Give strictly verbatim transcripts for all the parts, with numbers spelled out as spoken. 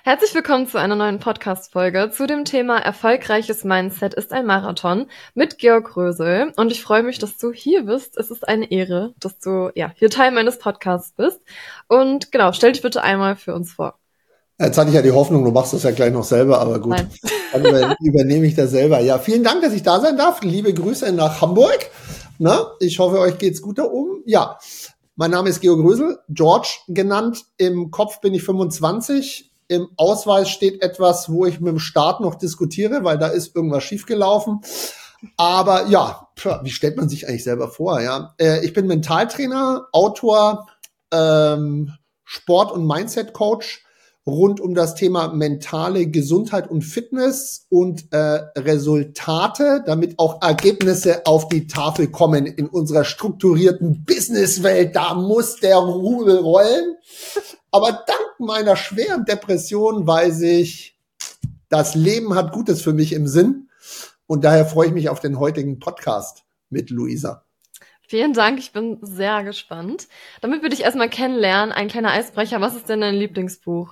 Herzlich willkommen zu einer neuen Podcast-Folge zu dem Thema Erfolgreiches Mindset ist ein Marathon mit Georg Rösel. Und ich freue mich, dass du hier bist. Es ist eine Ehre, dass du ja hier Teil meines Podcasts bist. Und genau, stell dich bitte einmal für uns vor. Jetzt hatte ich ja die Hoffnung, du machst das ja gleich noch selber, aber gut, Nein. dann über, übernehme ich das selber. Ja, vielen Dank, dass ich da sein darf. Liebe Grüße nach Hamburg. Na, ich hoffe, euch geht's gut da oben. Ja, mein Name ist Georg Rösel, George genannt. Im Kopf bin ich fünfundzwanzig. Im Ausweis steht etwas, wo ich mit dem Staat noch diskutiere, weil da ist irgendwas schiefgelaufen. Aber ja, wie stellt man sich eigentlich selber vor? Ja, ich bin Mentaltrainer, Autor, ähm, Sport- und Mindset-Coach rund um das Thema mentale Gesundheit und Fitness und äh, Resultate, damit auch Ergebnisse auf die Tafel kommen in unserer strukturierten Businesswelt. Da muss der Rubel rollen. Aber dank meiner schweren Depression weiß ich, das Leben hat Gutes für mich im Sinn. Und daher freue ich mich auf den heutigen Podcast mit Luisa. Vielen Dank, ich bin sehr gespannt. Damit wir dich erstmal kennenlernen, ein kleiner Eisbrecher. Was ist denn dein Lieblingsbuch?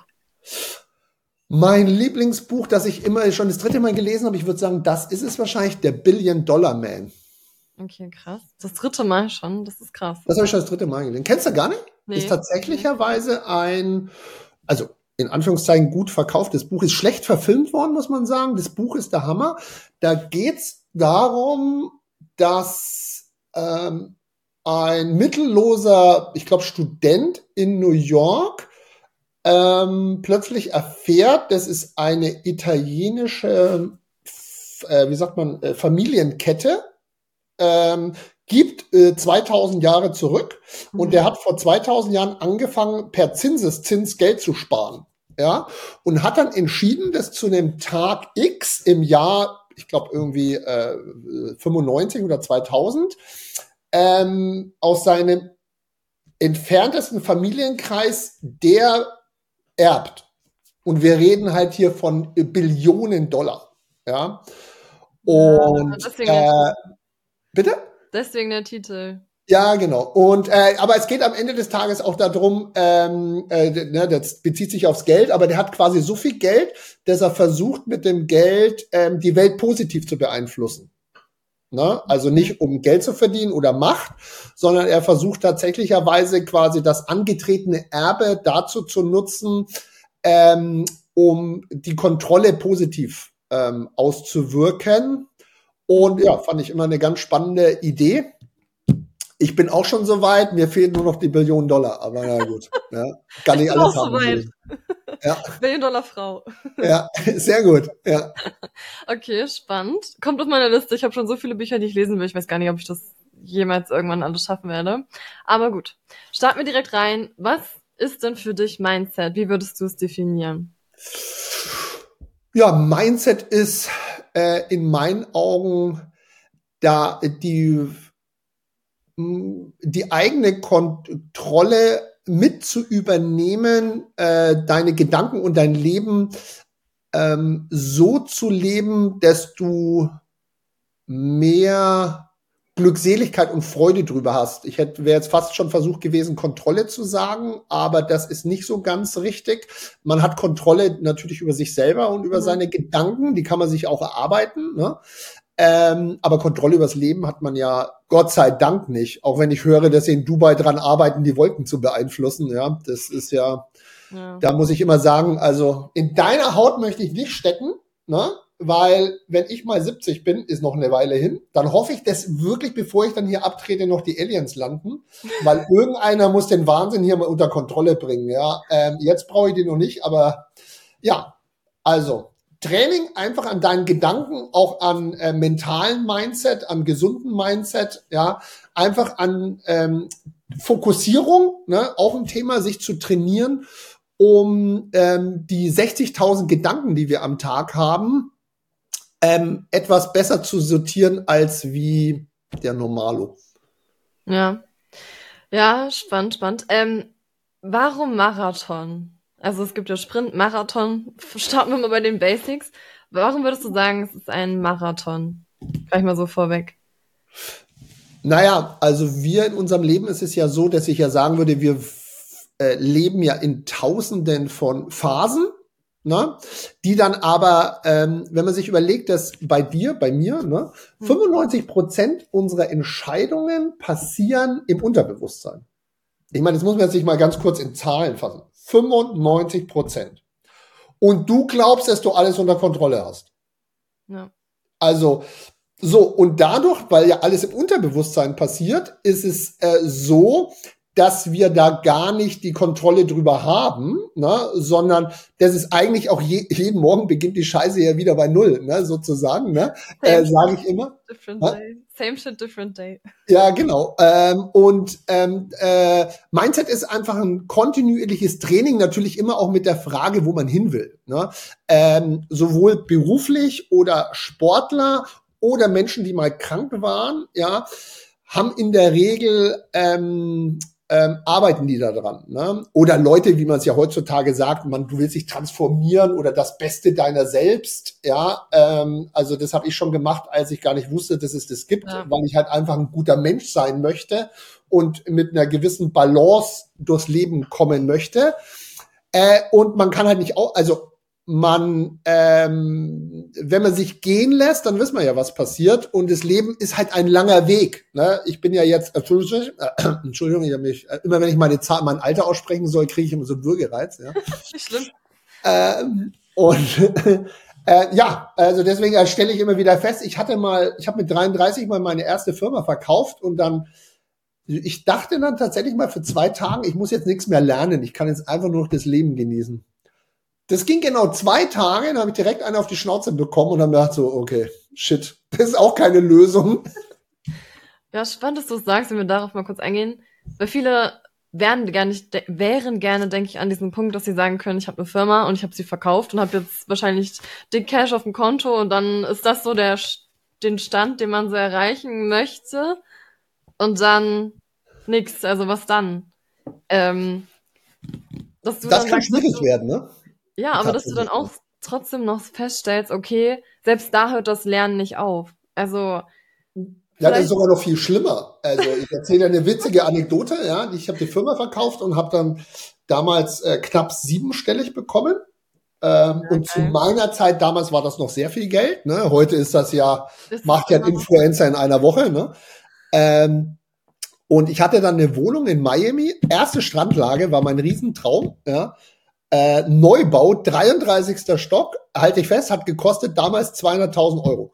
Mein Lieblingsbuch, das ich immer schon das dritte Mal gelesen habe, ich würde sagen, das ist es wahrscheinlich, der Billion Dollar Man. Okay, krass. Das dritte Mal schon, das ist krass. Das habe ich schon das dritte Mal gelesen. Kennst du gar nicht? Nee. Ist tatsächlicherweise ein, also in Anführungszeichen gut verkauftes Buch, ist schlecht verfilmt worden, muss man sagen. Das Buch ist der Hammer. Da geht's darum, dass ähm, ein mittelloser, ich glaube, Student in New York ähm, plötzlich erfährt, das ist eine italienische, äh, wie sagt man, äh, Familienkette, ähm, gibt äh, zweitausend Jahre zurück mhm. und der hat vor zweitausend Jahren angefangen, per Zinseszins Geld zu sparen, ja, und hat dann entschieden, das zu einem Tag X im Jahr, ich glaube irgendwie äh, fünfundneunzig oder zweitausend, ähm, aus seinem entferntesten Familienkreis, der erbt. Und wir reden halt hier von Billionen Dollar, ja. Und ja, deswegen äh, bitte? Deswegen der Titel. Ja, genau. Und äh, aber es geht am Ende des Tages auch darum, ähm, äh, ne, das bezieht sich aufs Geld, aber der hat quasi so viel Geld, dass er versucht, mit dem Geld ähm, die Welt positiv zu beeinflussen. Ne? Also nicht um Geld zu verdienen oder Macht, sondern er versucht tatsächlicherweise quasi das angetretene Erbe dazu zu nutzen, ähm, um die Kontrolle positiv ähm, auszuwirken. Und ja, fand ich immer eine ganz spannende Idee. Ich bin auch schon so weit, mir fehlen nur noch die Billionen Dollar, aber na gut, ja, kann ich, ich alles haben. So ja. Billion Dollar Frau. Ja, sehr gut, ja. Okay, spannend. Kommt auf meine Liste, ich habe schon so viele Bücher, die ich lesen will, ich weiß gar nicht, ob ich das jemals irgendwann alles schaffen werde. Aber gut, starten wir direkt rein. Was ist denn für dich Mindset? Wie würdest du es definieren? Ja, Mindset ist äh, in meinen Augen da die die eigene Kontrolle mit zu übernehmen, äh, deine Gedanken und dein Leben ähm, so zu leben, dass du mehr Glückseligkeit und Freude drüber hast. Ich hätte wäre jetzt fast schon versucht gewesen, Kontrolle zu sagen, aber das ist nicht so ganz richtig. Man hat Kontrolle natürlich über sich selber und über mhm. seine Gedanken, die kann man sich auch erarbeiten, ne? Ähm, aber Kontrolle übers Leben hat man ja Gott sei Dank nicht. Auch wenn ich höre, dass sie in Dubai dran arbeiten, die Wolken zu beeinflussen. Ja, das ist ja, ja, da muss ich immer sagen, also in deiner Haut möchte ich nicht stecken, ne? Weil wenn ich mal siebzig bin, ist noch eine Weile hin, dann hoffe ich, dass wirklich, bevor ich dann hier abtrete, noch die Aliens landen, weil irgendeiner muss den Wahnsinn hier mal unter Kontrolle bringen. Ja, ähm, jetzt brauche ich den noch nicht, aber ja, also Training einfach an deinen Gedanken, auch an äh, mentalen Mindset, an gesunden Mindset, ja, einfach an ähm, Fokussierung, ne, auch ein Thema, sich zu trainieren, um ähm, die sechzigtausend Gedanken, die wir am Tag haben, ähm, etwas besser zu sortieren als wie der Normalo. Ja, ja, spannend, spannend. Ähm, warum Marathon? Also es gibt ja Sprint, Marathon. Starten wir mal bei den Basics. Warum würdest du sagen, es ist ein Marathon? Gleich mal so vorweg. Naja, also wir in unserem Leben ist es ja so, dass ich ja sagen würde, wir äh, leben ja in Tausenden von Phasen. ne? Die dann aber, ähm, wenn man sich überlegt, dass bei dir, bei mir, ne, fünfundneunzig Prozent unserer Entscheidungen passieren im Unterbewusstsein. Ich meine, das muss man jetzt nicht mal ganz kurz in Zahlen fassen. fünfundneunzig Prozent. Und du glaubst, dass du alles unter Kontrolle hast. Ja. Also, so, und dadurch, weil ja alles im Unterbewusstsein passiert, ist es äh, so, dass wir da gar nicht die Kontrolle drüber haben, ne, sondern das ist eigentlich auch je, jeden Morgen beginnt die Scheiße ja wieder bei Null, ne, sozusagen, ne, äh, sage ich immer. Different Ha? day. Same shit, different day. Ja, genau. Ähm, und ähm, äh, Mindset ist einfach ein kontinuierliches Training, natürlich immer auch mit der Frage, wo man hin will, ne? Ähm, sowohl beruflich oder Sportler oder Menschen, die mal krank waren, ja, haben in der Regel ähm, ähm, arbeiten die da dran, ne? Oder Leute, wie man es ja heutzutage sagt, man, du willst dich transformieren oder das Beste deiner selbst, ja. Ähm, also das habe ich schon gemacht, als ich gar nicht wusste, dass es das gibt, Ja. weil ich halt einfach ein guter Mensch sein möchte und mit einer gewissen Balance durchs Leben kommen möchte. Äh, und man kann halt nicht auch, also man, ähm, wenn man sich gehen lässt, dann wissen wir ja, was passiert. Und das Leben ist halt ein langer Weg. Ne? Ich bin ja jetzt, Entschuldigung, äh, Entschuldigung, ich habe mich, äh, immer wenn ich meine Zahl, mein Alter aussprechen soll, kriege ich immer so einen Würgereiz. Ja? Nicht schlimm. Ähm, und äh, ja, also deswegen äh, stelle ich immer wieder fest, ich hatte mal, ich habe mit dreiunddreißig mal meine erste Firma verkauft und dann ich dachte dann tatsächlich mal für zwei Tage, ich muss jetzt nichts mehr lernen, ich kann jetzt einfach nur noch das Leben genießen. Das ging genau zwei Tage, dann habe ich direkt einen auf die Schnauze bekommen und dann gedacht so, okay, shit, das ist auch keine Lösung. Ja, spannend, dass du es sagst, wenn wir darauf mal kurz eingehen. Weil viele wären gerne, wären gerne, denke ich, an diesem Punkt, dass sie sagen können, ich habe eine Firma und ich habe sie verkauft und habe jetzt wahrscheinlich den Cash auf dem Konto und dann ist das so der den Stand, den man so erreichen möchte und dann nix. Also was dann? Ähm, dass du Das dann kann sagst, schwierig dass du, werden, ne? ja, aber dass du dann auch trotzdem noch feststellst, okay, selbst da hört das Lernen nicht auf. Also Ja, das ist vielleicht, sogar noch viel schlimmer. Also ich erzähle eine witzige Anekdote. Ja, ich habe die Firma verkauft und habe dann damals äh, knapp siebenstellig bekommen. Ähm, ja, und zu geil. meiner Zeit damals war das noch sehr viel Geld. Ne? Heute ist das ja, Ist es macht ja ein immer noch? Influencer in einer Woche. Ne? Ähm, und ich hatte dann eine Wohnung in Miami. Erste Strandlage war mein Riesentraum. Ja? Äh, Neubau, dreiunddreißigster Stock, halte ich fest, hat gekostet damals zweihunderttausend Euro.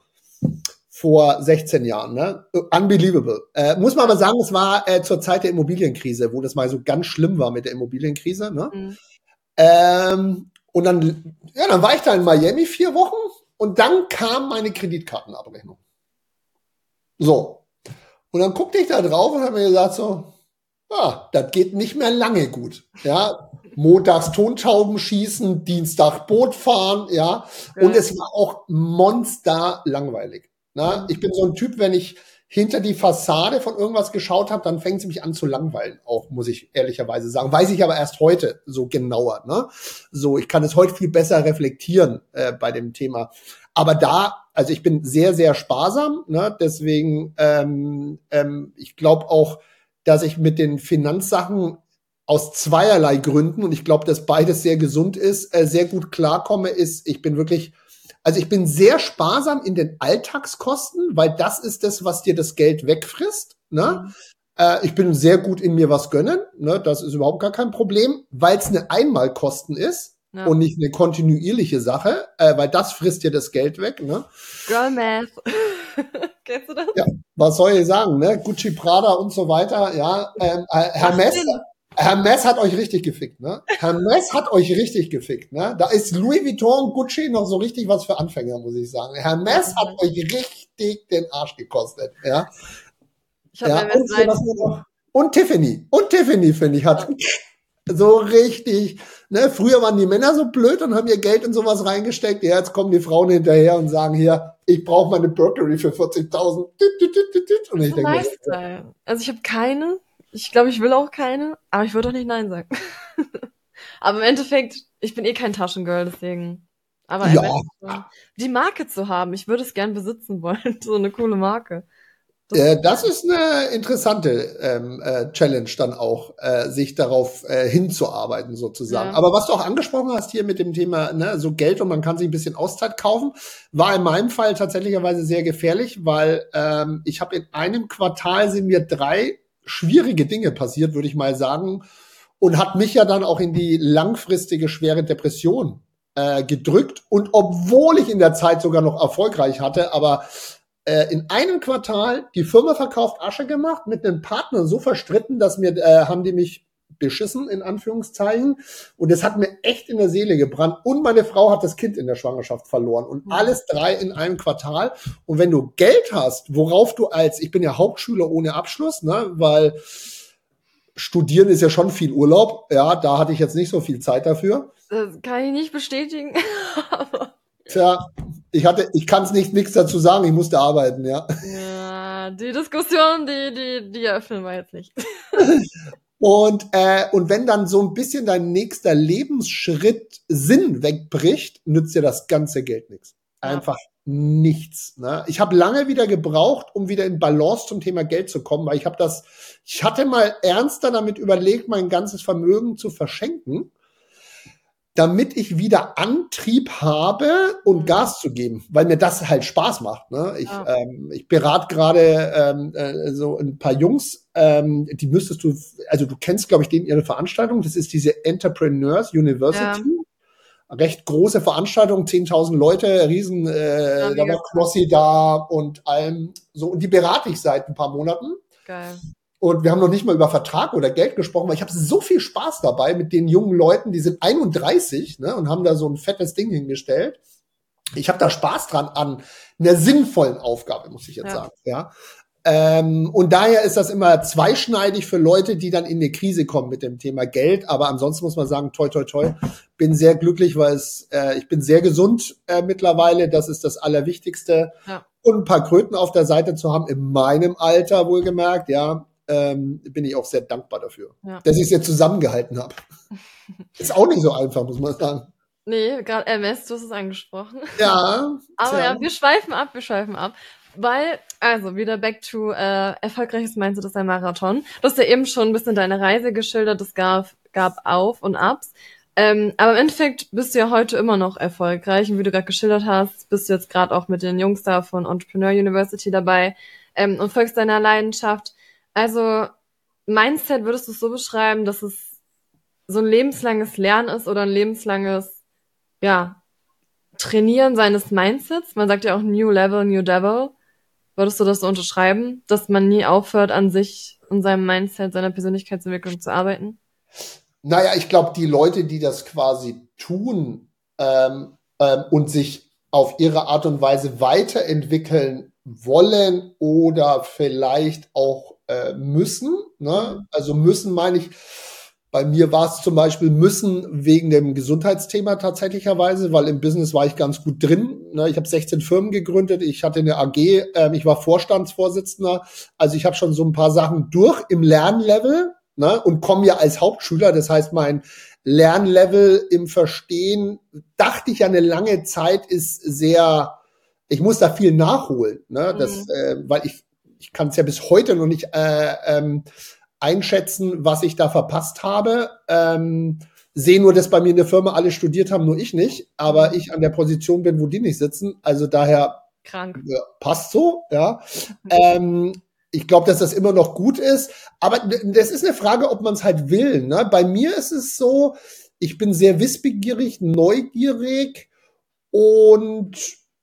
Vor sechzehn Jahren, ne? Unbelievable. Äh, muss man aber sagen, es war äh, zur Zeit der Immobilienkrise, wo das mal so ganz schlimm war mit der Immobilienkrise, ne? Mhm. Ähm, und dann, ja, dann war ich da in Miami vier Wochen und dann kam meine Kreditkartenabrechnung. So. Und dann guckte ich da drauf und habe mir gesagt so, ah, das geht nicht mehr lange gut. Ja, montags Tontauben schießen, Dienstag Boot fahren, ja. Geil. Und es war auch monster langweilig. Na, Mhm. ich bin so ein Typ, wenn ich hinter die Fassade von irgendwas geschaut habe, dann fängt es mich an zu langweilen, auch muss ich ehrlicherweise sagen. Weiß ich aber erst heute so genauer. Ne? So, ich kann es heute viel besser reflektieren äh, bei dem Thema. Aber da, also ich bin sehr, sehr sparsam. Ne? Deswegen, ähm, ähm, ich glaube auch, dass ich mit den Finanzsachen aus zweierlei Gründen, und ich glaube, dass beides sehr gesund ist, äh, sehr gut klarkomme, ist, ich bin wirklich, also ich bin sehr sparsam in den Alltagskosten, weil das ist das, was dir das Geld wegfrisst. Ne? Mhm. Äh, ich bin sehr gut in mir was gönnen, ne? Das ist überhaupt gar kein Problem, weil es eine Einmalkosten ist. Ja. Und nicht eine kontinuierliche Sache, äh, weil das frisst dir das Geld weg. Ne? Girl Math. Kennst du das? Ja, was soll ich sagen, ne? Gucci, Prada und so weiter, ja. Ähm, äh, Herr Mess, Herr Mess hat euch richtig gefickt, ne? Herr Mess hat euch richtig gefickt, ne? Da ist Louis Vuitton und Gucci noch so richtig was für Anfänger, muss ich sagen. Herr Mess hat euch richtig den Arsch gekostet, ja. Ich hab ja Herr und, Mess was noch? Und Tiffany. Und Tiffany, finde ich, hat ja. so richtig, ne? Früher waren die Männer so blöd und haben ihr Geld in sowas reingesteckt. Ja, jetzt kommen die Frauen hinterher und sagen hier, ich brauche meine Burberry für vierzigtausend. Und ich denke Lifestyle. Also ich habe keine. Ich glaube, ich will auch keine. Aber ich würde doch nicht Nein sagen. Aber im Endeffekt, ich bin eh kein Taschengirl, deswegen. Aber ja. die Marke zu haben, ich würde es gern besitzen wollen. So eine coole Marke. Das, äh, das ist eine interessante ähm, äh, Challenge dann auch, äh, sich darauf äh, hinzuarbeiten sozusagen. ja. Aber was du auch angesprochen hast hier mit dem Thema, ne, so Geld und man kann sich ein bisschen Auszeit kaufen, war in meinem Fall tatsächlicherweise sehr gefährlich, weil ähm, ich habe in einem Quartal sind mir drei schwierige Dinge passiert, würde ich mal sagen, und hat mich ja dann auch in die langfristige schwere Depression äh, gedrückt. Und obwohl ich in der Zeit sogar noch erfolgreich hatte, aber äh, in einem Quartal die Firma verkauft, Asche gemacht, mit einem Partner so verstritten, dass mir äh, haben die mich beschissen, in Anführungszeichen. Und das hat mir echt in der Seele gebrannt. Und meine Frau hat das Kind in der Schwangerschaft verloren. Und Mhm. alles drei in einem Quartal. Und wenn du Geld hast, worauf du als, ich bin ja Hauptschüler ohne Abschluss, ne, weil Studieren ist ja schon viel Urlaub. Ja, da hatte ich jetzt nicht so viel Zeit dafür. Das kann ich nicht bestätigen. Aber Tja, ich hatte, ich kann es nicht nichts dazu sagen. Ich musste arbeiten, ja. ja, die Diskussion, die, die, die eröffnen wir jetzt nicht. Und, äh, und wenn dann so ein bisschen dein nächster Lebensschritt Sinn wegbricht, nützt dir das ganze Geld nichts. Einfach nichts. Ne? Ich habe lange wieder gebraucht, um wieder in Balance zum Thema Geld zu kommen, weil ich habe das, ich hatte mal ernster damit überlegt, mein ganzes Vermögen zu verschenken, damit ich wieder Antrieb habe und Gas zu geben, weil mir das halt Spaß macht. Ne? Ich, Ja. ähm, ich berate gerade ähm, äh, so ein paar Jungs, ähm, die müsstest du, also du kennst, glaube ich, denen ihre Veranstaltung, das ist diese Entrepreneurs University. Ja. Recht große Veranstaltung, zehntausend Leute, riesen, äh, ja, da war Crossi da und allem so. Und die berate ich seit ein paar Monaten. Geil. Und wir haben noch nicht mal über Vertrag oder Geld gesprochen, weil ich habe so viel Spaß dabei mit den jungen Leuten, die sind einunddreißig, ne, und haben da so ein fettes Ding hingestellt. Ich habe da Spaß dran an einer sinnvollen Aufgabe, muss ich jetzt ja. sagen. Ja. Ähm, und daher ist das immer zweischneidig für Leute, die dann in eine Krise kommen mit dem Thema Geld. Aber ansonsten muss man sagen, toi, toi, toi, bin sehr glücklich, weil es, äh, ich bin sehr gesund äh, mittlerweile. Das ist das Allerwichtigste. Ja. Und ein paar Kröten auf der Seite zu haben, in meinem Alter wohlgemerkt, ja, ähm, bin ich auch sehr dankbar dafür, ja. dass ich es jetzt zusammengehalten habe. Ist auch nicht so einfach, muss man sagen. Nee, gerade M S, du hast es angesprochen. Ja. Aber tja. ja, wir schweifen ab, wir schweifen ab. Weil, also wieder back to äh, erfolgreiches Mindset ist ein Marathon. Du hast ja eben schon ein bisschen deine Reise geschildert, es gab, gab Auf und Abs. Ähm, aber im Endeffekt bist du ja heute immer noch erfolgreich. Und wie du gerade geschildert hast, bist du jetzt gerade auch mit den Jungs da von Entrepreneur University dabei ähm, und folgst deiner Leidenschaft. Also Mindset, würdest du es so beschreiben, dass es so ein lebenslanges Lernen ist oder ein lebenslanges, ja, Trainieren seines Mindsets? Man sagt ja auch New Level, New Devil. Würdest du das so unterschreiben, dass man nie aufhört, an sich und seinem Mindset, seiner Persönlichkeitsentwicklung zu arbeiten? Naja, ich glaube, die Leute, die das quasi tun ähm, ähm, und sich auf ihre Art und Weise weiterentwickeln wollen oder vielleicht auch äh, müssen, ne? Also müssen meine ich, bei mir war es zum Beispiel müssen wegen dem Gesundheitsthema tatsächlicherweise, weil im Business war ich ganz gut drin. Ne? Ich habe sechzehn Firmen gegründet, ich hatte eine A G, äh, ich war Vorstandsvorsitzender. Also ich habe schon so ein paar Sachen durch im Lernlevel, ne? Und komme ja als Hauptschüler. Das heißt, mein Lernlevel im Verstehen, dachte ich ja eine lange Zeit, ist sehr, ich muss da viel nachholen. Ne? Das, mhm. äh, weil ich, ich kann es ja bis heute noch nicht äh, ähm, einschätzen, was ich da verpasst habe. Ähm, sehe nur, dass bei mir in der Firma alle studiert haben, nur ich nicht. Aber ich an der Position bin, wo die nicht sitzen. Also daher krank. Ja, passt so, ja. ähm, ich glaube, dass das immer noch gut ist. Aber das ist eine Frage, ob man es halt will. Ne? Bei mir ist es so, ich bin sehr wissbegierig, neugierig und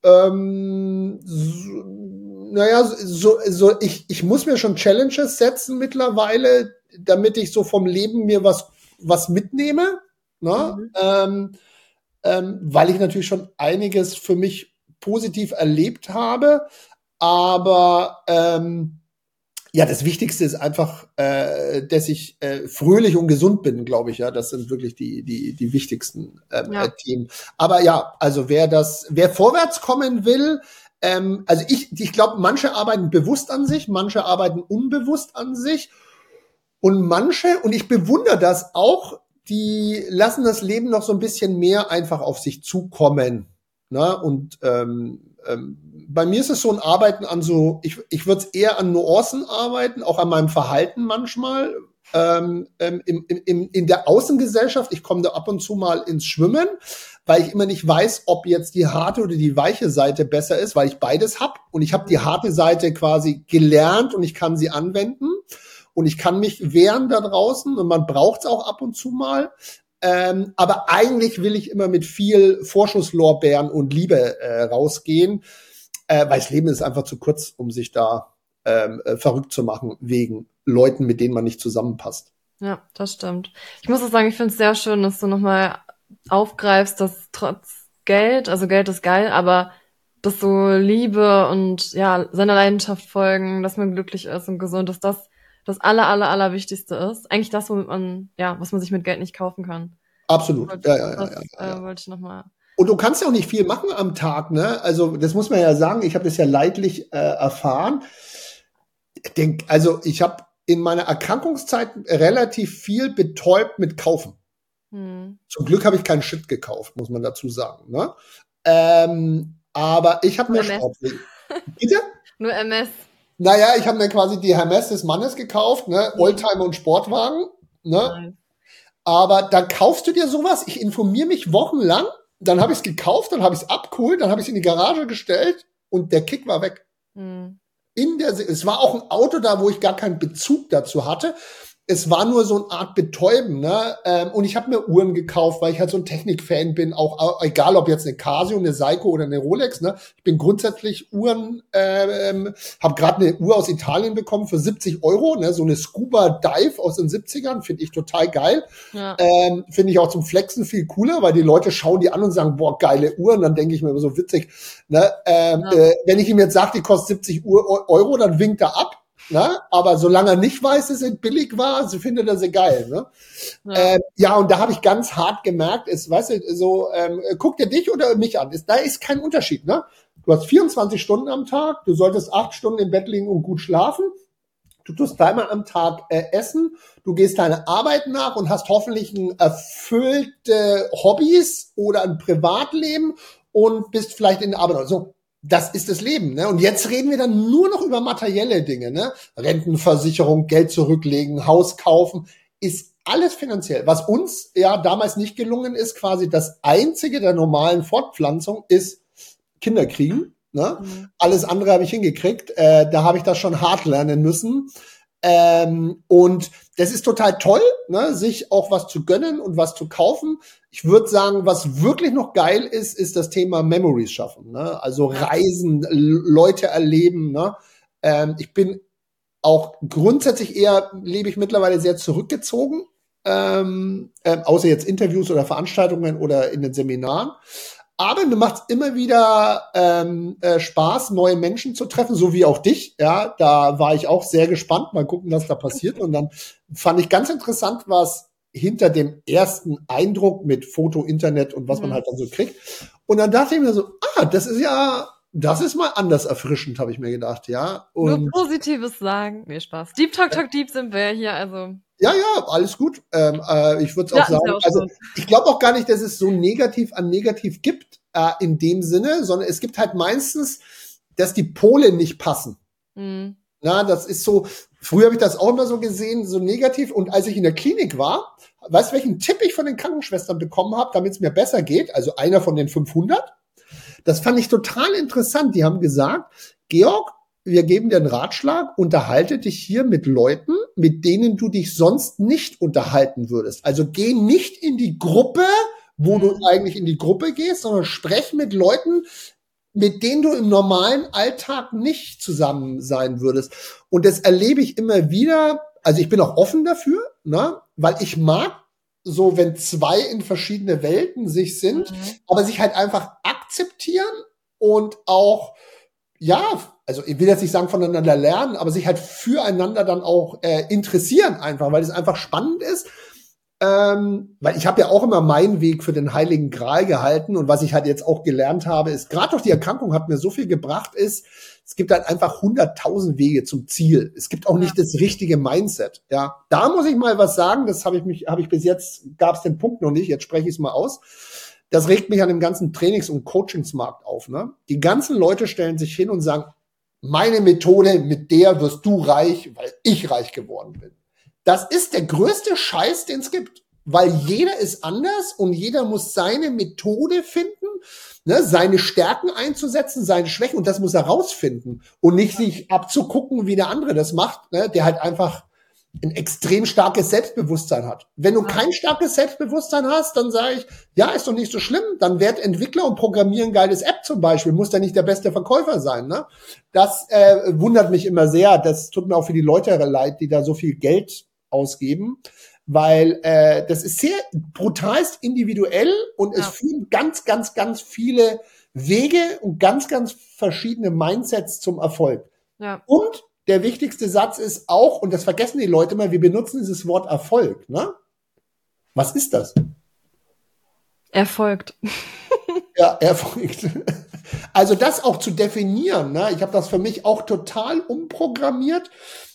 ähm, so, naja, so, so ich, ich muss mir schon Challenges setzen mittlerweile, damit ich so vom Leben mir was, was mitnehme, ne? Mhm. Ähm, ähm, weil ich natürlich schon einiges für mich positiv erlebt habe, aber ähm, ja, das Wichtigste ist einfach, äh, dass ich äh, fröhlich und gesund bin, glaube ich. Ja, das sind wirklich die die die wichtigsten ähm, ja. äh, Themen. Aber ja, also wer das, wer vorwärts kommen will, ähm, also ich ich glaube, manche arbeiten bewusst an sich, manche arbeiten unbewusst an sich und manche, und ich bewundere das auch, die lassen das Leben noch so ein bisschen mehr einfach auf sich zukommen. Ne? Und ähm, ähm, bei mir ist es so ein Arbeiten an so, ich, ich würde es eher an Nuancen arbeiten, auch an meinem Verhalten manchmal. Ähm, ähm, im, im, in der Außengesellschaft, ich komme da ab und zu mal ins Schwimmen, weil ich immer nicht weiß, ob jetzt die harte oder die weiche Seite besser ist, weil ich beides hab. Und ich habe die harte Seite quasi gelernt und ich kann sie anwenden. Und ich kann mich wehren da draußen und man braucht es auch ab und zu mal. Ähm, aber eigentlich will ich immer mit viel Vorschusslorbeeren und Liebe äh, rausgehen, äh, weil das Leben ist einfach zu kurz, um sich da ähm, äh, verrückt zu machen wegen Leuten, mit denen man nicht zusammenpasst. Ja, das stimmt. Ich muss auch sagen, ich finde es sehr schön, dass du nochmal aufgreifst, dass trotz Geld, also Geld ist geil, aber dass so Liebe und ja, seiner Leidenschaft folgen, dass man glücklich ist und gesund ist, das das aller, aller, aller Wichtigste ist. Eigentlich das, womit man, ja, was man sich mit Geld nicht kaufen kann. Absolut. Wollte, Ja, ja, das ja, ja, ja. äh, wollte ich nochmal. Und du kannst ja auch nicht viel machen am Tag, ne? Also das muss man ja sagen, ich habe das ja leidlich äh, erfahren. Ich denk, also ich habe in meiner Erkrankungszeit relativ viel betäubt mit Kaufen. Hm. Zum Glück habe ich keinen Shit gekauft, muss man dazu sagen. Ne? Ähm, aber ich habe mir Sportwegen. Bitte? Nur M S. Naja, ich habe mir quasi die Hermes des Mannes gekauft, ne? Mhm. Oldtimer und Sportwagen. Ne? Nein. Aber dann kaufst du dir sowas, ich informiere mich wochenlang, dann habe ich es gekauft, dann habe ich es abgeholt, dann habe ich es in die Garage gestellt und der Kick war weg. Hm. In der, es war auch ein Auto da, wo ich gar keinen Bezug dazu hatte. Es war nur so eine Art Betäuben, ne? Ähm, und ich habe mir Uhren gekauft, weil ich halt so ein Technikfan bin, auch egal ob jetzt eine Casio, eine Seiko oder eine Rolex, ne? Ich bin grundsätzlich Uhren, ähm, habe gerade eine Uhr aus Italien bekommen für siebzig Euro, ne? So eine Scuba Dive aus den siebzigern, finde ich total geil. Ja. Ähm, finde ich auch zum Flexen viel cooler, weil die Leute schauen die an und sagen, boah, geile Uhren, dann denke ich mir immer so witzig, ne? Ähm, ja. äh, wenn ich ihm jetzt sage, die kostet siebzig Euro, dann winkt er ab. Ne? Aber solange er nicht weiß, dass es billig war, so findet er sie geil. Ne? Ja. Ähm, ja, und da habe ich ganz hart gemerkt, ist, weißt du, so, ähm, guck dir dich oder mich an. Ist, da ist kein Unterschied. Ne? Du hast vierundzwanzig Stunden am Tag, du solltest acht Stunden im Bett liegen und gut schlafen. Du tust dreimal am Tag äh, essen, du gehst deiner Arbeit nach und hast hoffentlich ein erfüllte Hobbys oder ein Privatleben und bist vielleicht in der Arbeit. So. Das ist das Leben, ne? Und jetzt reden wir dann nur noch über materielle Dinge, ne? Rentenversicherung, Geld zurücklegen, Haus kaufen, ist alles finanziell. Was uns ja damals nicht gelungen ist, quasi das einzige der normalen Fortpflanzung ist Kinder kriegen, ne? Mhm. Alles andere habe ich hingekriegt. Äh, da habe ich das schon hart lernen müssen. Ähm, und das ist total toll, ne, sich auch was zu gönnen und was zu kaufen. Ich würde sagen, was wirklich noch geil ist, ist das Thema Memories schaffen, ne? Also Reisen, Leute erleben, ne? Ähm, ich bin auch grundsätzlich eher, lebe ich mittlerweile sehr zurückgezogen, ähm, äh, außer jetzt Interviews oder Veranstaltungen oder in den Seminaren. Aber mir macht's immer wieder ähm, äh, Spaß, neue Menschen zu treffen, so wie auch dich. Ja, da war ich auch sehr gespannt. Mal gucken, was da passiert. Und dann fand ich ganz interessant, was hinter dem ersten Eindruck mit Foto, Internet und was mhm. man halt dann so kriegt. Und dann dachte ich mir so, ah, das ist ja, das ist mal anders erfrischend, habe ich mir gedacht, ja. Und nur Positives sagen. Nee, Spaß. Deep Talk Talk Deep sind wir hier, also. Ja, ja, alles gut. Ähm, äh, ich würde es auch ja, sagen, auch also ich glaube auch gar nicht, dass es so negativ an negativ gibt äh, in dem Sinne, sondern es gibt halt meistens, dass die Pole nicht passen. Mhm. Na, das ist so, früher habe ich das auch immer so gesehen, so negativ. Und als ich in der Klinik war, weißt du, welchen Tipp ich von den Krankenschwestern bekommen habe, damit es mir besser geht? Also einer von den fünfhundert. Das fand ich total interessant. Die haben gesagt, Georg, wir geben dir einen Ratschlag, unterhalte dich hier mit Leuten, mit denen du dich sonst nicht unterhalten würdest. Also geh nicht in die Gruppe, wo du eigentlich in die Gruppe gehst, sondern sprech mit Leuten, mit denen du im normalen Alltag nicht zusammen sein würdest. Und das erlebe ich immer wieder. Also ich bin auch offen dafür, ne? Weil ich mag so, wenn zwei in verschiedene Welten sich sind, mhm. aber sich halt einfach akzeptieren und auch, ja, also ich will jetzt nicht sagen voneinander lernen, aber sich halt füreinander dann auch äh, interessieren einfach, weil es einfach spannend ist. Ähm, weil ich habe ja auch immer meinen Weg für den Heiligen Gral gehalten und was ich halt jetzt auch gelernt habe, ist, gerade durch die Erkrankung hat mir so viel gebracht, ist, es gibt halt einfach hunderttausend Wege zum Ziel. Es gibt auch ja. nicht das richtige Mindset. Ja, da muss ich mal was sagen, das habe ich mich, habe ich bis jetzt, gab es den Punkt noch nicht, jetzt spreche ich es mal aus. das regt mich an dem ganzen Trainings- und Coachingsmarkt auf. Ne? Die ganzen Leute stellen sich hin und sagen, meine Methode, mit der wirst du reich, weil ich reich geworden bin. Das ist der größte Scheiß, den es gibt. Weil jeder ist anders und jeder muss seine Methode finden, ne, seine Stärken einzusetzen, seine Schwächen, und das muss er rausfinden und nicht sich abzugucken, wie der andere das macht, ne, der halt einfach ein extrem starkes Selbstbewusstsein hat. Wenn du kein starkes Selbstbewusstsein hast, dann sage ich, ja, ist doch nicht so schlimm, dann werd Entwickler und programmieren ein geiles App zum Beispiel, muss da nicht der beste Verkäufer sein. Ne? Das äh, wundert mich immer sehr, das tut mir auch für die Leute leid, die da so viel Geld ausgeben, weil äh, das ist sehr brutalst individuell und ja. es führen ganz, ganz, ganz viele Wege und ganz, ganz verschiedene Mindsets zum Erfolg. Ja. Und der wichtigste Satz ist auch, und das vergessen die Leute mal, wir benutzen dieses Wort Erfolg. Ne? Was ist das? Erfolgt. Ja, erfolgt. Also das auch zu definieren. Ne? Ich habe das für mich auch total umprogrammiert.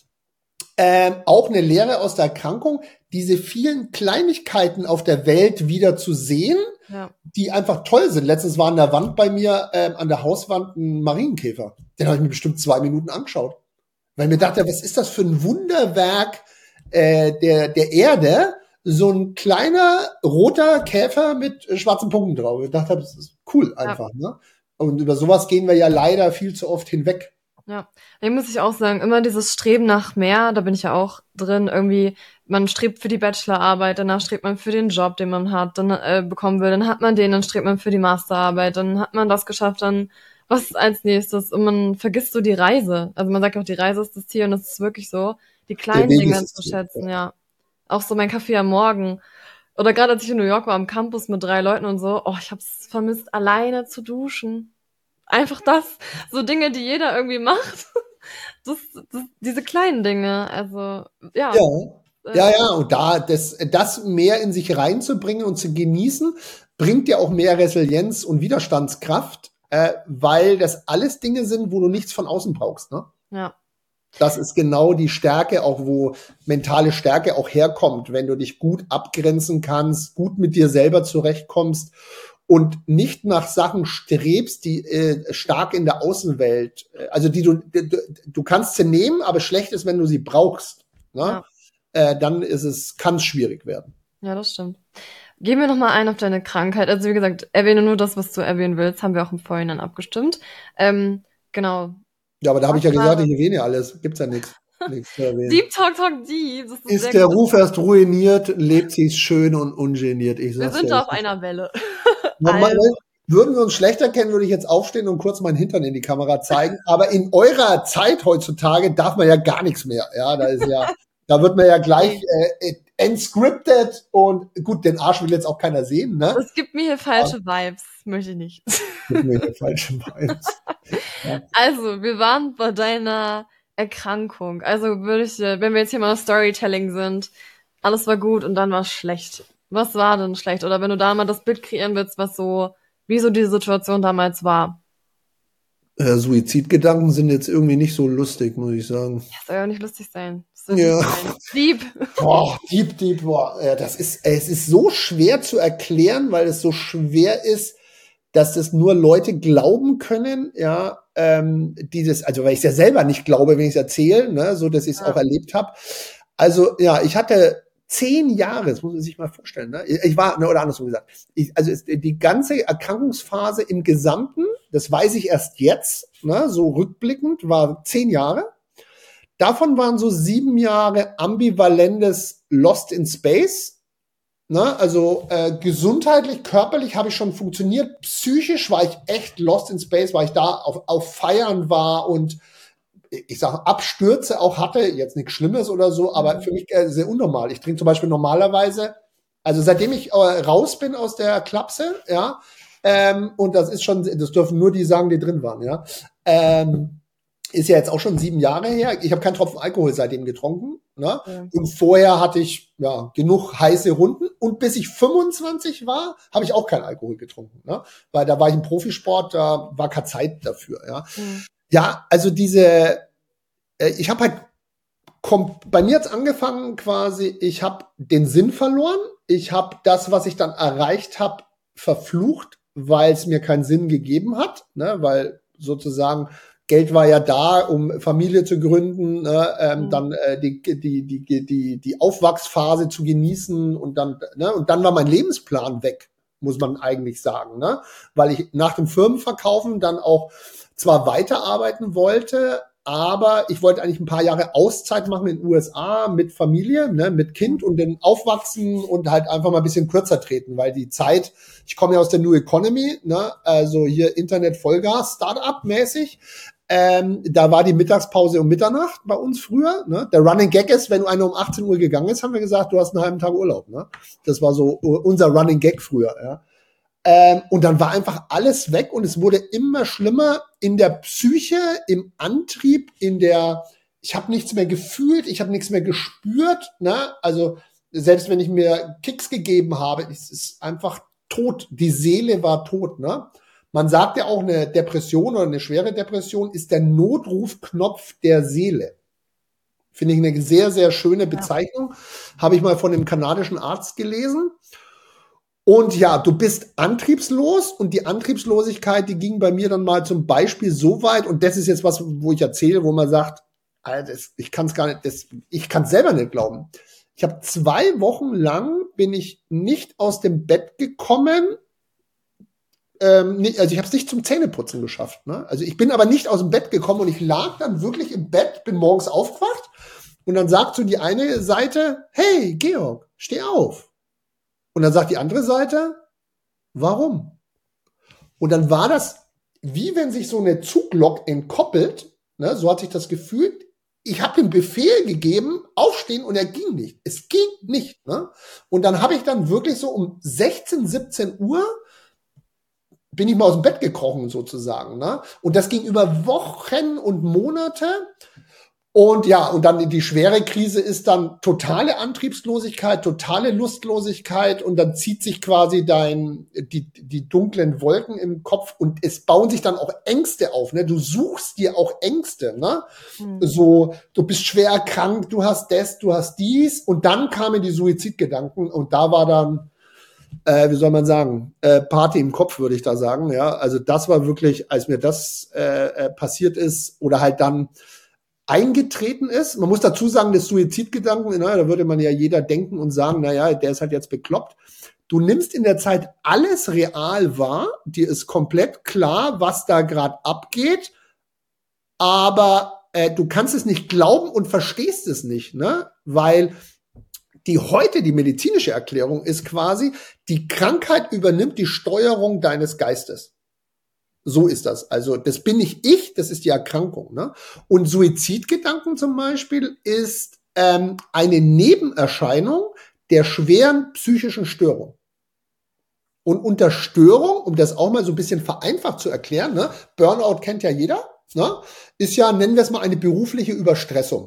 Ähm, auch eine Lehre aus der Erkrankung, diese vielen Kleinigkeiten auf der Welt wieder zu sehen, ja. die einfach toll sind. Letztens war an der Wand bei mir, ähm, an der Hauswand, ein Marienkäfer. Den habe ich mir bestimmt zwei Minuten angeschaut. Weil mir dachte, was ist das für ein Wunderwerk äh, der, der Erde? So ein kleiner roter Käfer mit äh, schwarzen Punkten drauf. Ich dachte, das ist cool einfach. Ja. Ne? Und über sowas gehen wir ja leider viel zu oft hinweg. Ja, da muss ich auch sagen, immer dieses Streben nach mehr, da bin ich ja auch drin, irgendwie, man strebt für die Bachelorarbeit, danach strebt man für den Job, den man hat, dann äh, bekommen will, dann hat man den, dann strebt man für die Masterarbeit, dann hat man das geschafft, dann was ist als nächstes? Und man vergisst so die Reise. Also man sagt auch, die Reise ist das Ziel, und das ist wirklich so, die kleinen Dinge zu schätzen, ja. ja. Auch so mein Kaffee am Morgen. Oder gerade als ich in New York war, am Campus mit drei Leuten und so, oh, ich hab's vermisst, alleine zu duschen. Einfach das, so Dinge, die jeder irgendwie macht. Das, das, diese kleinen Dinge, also, ja. Ja, ja, ja, und da, das, das mehr in sich reinzubringen und zu genießen, bringt ja auch mehr Resilienz und Widerstandskraft, äh, weil das alles Dinge sind, wo du nichts von außen brauchst, ne? Ja. Das ist genau die Stärke, auch wo mentale Stärke auch herkommt, wenn du dich gut abgrenzen kannst, gut mit dir selber zurechtkommst und nicht nach Sachen strebst, die äh, stark in der Außenwelt, äh, also die du, du, du kannst sie nehmen, aber schlecht ist, wenn du sie brauchst, ne? Ja. Äh, dann ist es, kann es schwierig werden. Ja, das stimmt. Gehen wir nochmal ein auf deine Krankheit. Also wie gesagt, erwähne nur das, was du erwähnen willst, haben wir auch im Vorhinein abgestimmt. Ähm, genau. Ja, aber da habe ich ja gesagt, ich erwähne ja alles. Gibt's ja nichts. Deep Talk Talk Deep. Das ist, ist der gut. Ruf erst ruiniert, lebt sie schön und ungeniert. Ich wir sind ja, auf einer Welle. Nochmal, also. Würden wir uns schlechter kennen, würde ich jetzt aufstehen und kurz meinen Hintern in die Kamera zeigen. Aber in eurer Zeit heutzutage darf man ja gar nichts mehr. Ja, da ist ja, da wird man ja gleich äh, entscripted und gut, den Arsch will jetzt auch keiner sehen, ne? Es gibt mir hier falsche ja. Vibes, möchte ich nicht. Es gibt mir hier falsche Vibes. Ja. Also, wir waren bei deiner Erkrankung. Also würde ich, wenn wir jetzt hier mal Storytelling sind, alles war gut und dann war es schlecht. Was war denn schlecht? Oder wenn du da mal das Bild kreieren willst, was so, wie so die Situation damals war. Äh, Suizidgedanken sind jetzt irgendwie nicht so lustig, muss ich sagen. Ja, soll ja nicht lustig sein. Ja. Deep. Boah, deep, deep, boah. Ja, das ist, es ist so schwer zu erklären, weil es so schwer ist, dass das nur Leute glauben können, ja, ähm, dieses, also weil ich es ja selber nicht glaube, wenn ich es erzähle, ne, so dass ich es ja. auch erlebt habe. Also ja, ich hatte zehn Jahre, das muss man sich mal vorstellen, ne? Ich war, ne, oder andersrum gesagt, ich, also es, die ganze Erkrankungsphase im Gesamten, das weiß ich erst jetzt, ne, so rückblickend, war zehn Jahre. Davon waren so sieben Jahre ambivalentes Lost in Space. Ne, also äh, gesundheitlich, körperlich habe ich schon funktioniert. Psychisch war ich echt lost in space, weil ich da auf, auf Feiern war und ich sage Abstürze auch hatte. Jetzt nichts Schlimmes oder so, aber für mich äh, sehr unnormal. Ich trinke zum Beispiel normalerweise, also seitdem ich äh, raus bin aus der Klapse, ja, ähm, und das ist schon, das dürfen nur die sagen, die drin waren, ja, ähm, ist ja jetzt auch schon sieben Jahre her. Ich habe keinen Tropfen Alkohol seitdem getrunken. Ne? Ja. Und vorher hatte ich ja genug heiße Runden. Und bis ich fünfundzwanzig war, habe ich auch keinen Alkohol getrunken. Ne? Weil da war ich im Profisport, da war keine Zeit dafür. Ja, mhm. ja, also diese, äh, ich habe halt, kommt, bei mir hat's angefangen quasi, ich habe den Sinn verloren. Ich habe das, was ich dann erreicht habe, verflucht, weil es mir keinen Sinn gegeben hat, ne, weil sozusagen Geld war ja da, um Familie zu gründen, ne, ähm, mhm. dann äh, die, die, die, die, die Aufwachsphase zu genießen und dann, ne, und dann war mein Lebensplan weg, muss man eigentlich sagen, ne, weil ich nach dem Firmenverkaufen dann auch zwar weiterarbeiten wollte, aber ich wollte eigentlich ein paar Jahre Auszeit machen in den U S A mit Familie, ne, mit Kind und dann aufwachsen und halt einfach mal ein bisschen kürzer treten, weil die Zeit, ich komme ja aus der New Economy, ne, also hier Internet Vollgas, Startup-mäßig. Ähm, da war die Mittagspause um Mitternacht bei uns früher. Ne? Der Running Gag ist, wenn einer um achtzehn Uhr gegangen ist, haben wir gesagt, du hast einen halben Tag Urlaub. Ne? Das war so unser Running Gag früher. Ja? Ähm, und dann war einfach alles weg und es wurde immer schlimmer in der Psyche, im Antrieb, in der, ich habe nichts mehr gefühlt, ich habe nichts mehr gespürt. Ne? Also selbst wenn ich mir Kicks gegeben habe, es ist einfach tot. Die Seele war tot. Ne? Man sagt ja auch, eine Depression oder eine schwere Depression ist der Notrufknopf der Seele. Finde ich eine sehr, sehr schöne Bezeichnung. Ja. Habe ich mal von einem kanadischen Arzt gelesen. Und ja, du bist antriebslos und die Antriebslosigkeit, die ging bei mir dann mal zum Beispiel so weit, und das ist jetzt was, wo ich erzähle, wo man sagt, Alter, das, ich kann es gar nicht, das, ich kann es selber nicht glauben. Ich habe zwei Wochen lang bin ich nicht aus dem Bett gekommen. Ähm, nicht, also ich habe es nicht zum Zähneputzen geschafft. Ne? Also ich bin aber nicht aus dem Bett gekommen und ich lag dann wirklich im Bett, bin morgens aufgewacht und dann sagt so die eine Seite, hey Georg, steh auf. Und dann sagt die andere Seite, warum? Und dann war das, wie wenn sich so eine Zuglok entkoppelt, ne? So hat sich das gefühlt. Ich habe den Befehl gegeben, aufstehen, und er ging nicht. Es ging nicht. Ne? Und dann habe ich dann wirklich so um sechzehn, siebzehn Uhr bin ich mal aus dem Bett gekrochen sozusagen. Ne? Und das ging über Wochen und Monate. Und ja, und dann die schwere Krise ist dann totale Antriebslosigkeit, totale Lustlosigkeit, und dann zieht sich quasi dein, die, die dunklen Wolken im Kopf und es bauen sich dann auch Ängste auf, ne? Du suchst dir auch Ängste, ne? Mhm. So, du bist schwer erkrankt, du hast das, du hast dies, und dann kamen die Suizidgedanken und da war dann, Äh, wie soll man sagen, äh, Party im Kopf, würde ich da sagen, ja, also das war wirklich, als mir das äh, äh, passiert ist oder halt dann eingetreten ist, man muss dazu sagen, das Suizidgedanken, na, da würde man ja jeder denken und sagen, naja, der ist halt jetzt bekloppt. Du nimmst in der Zeit alles real wahr, dir ist komplett klar, was da gerade abgeht, aber äh, du kannst es nicht glauben und verstehst es nicht, ne, weil die heute, die medizinische Erklärung ist quasi, die Krankheit übernimmt die Steuerung deines Geistes. So ist das. Also das bin nicht ich, das ist die Erkrankung. Ne? Und Suizidgedanken zum Beispiel ist ähm, eine Nebenerscheinung der schweren psychischen Störung. Und unter Störung, um das auch mal so ein bisschen vereinfacht zu erklären, ne? Burnout kennt ja jeder, ne? Ist ja, nennen wir es mal, eine berufliche Überstressung.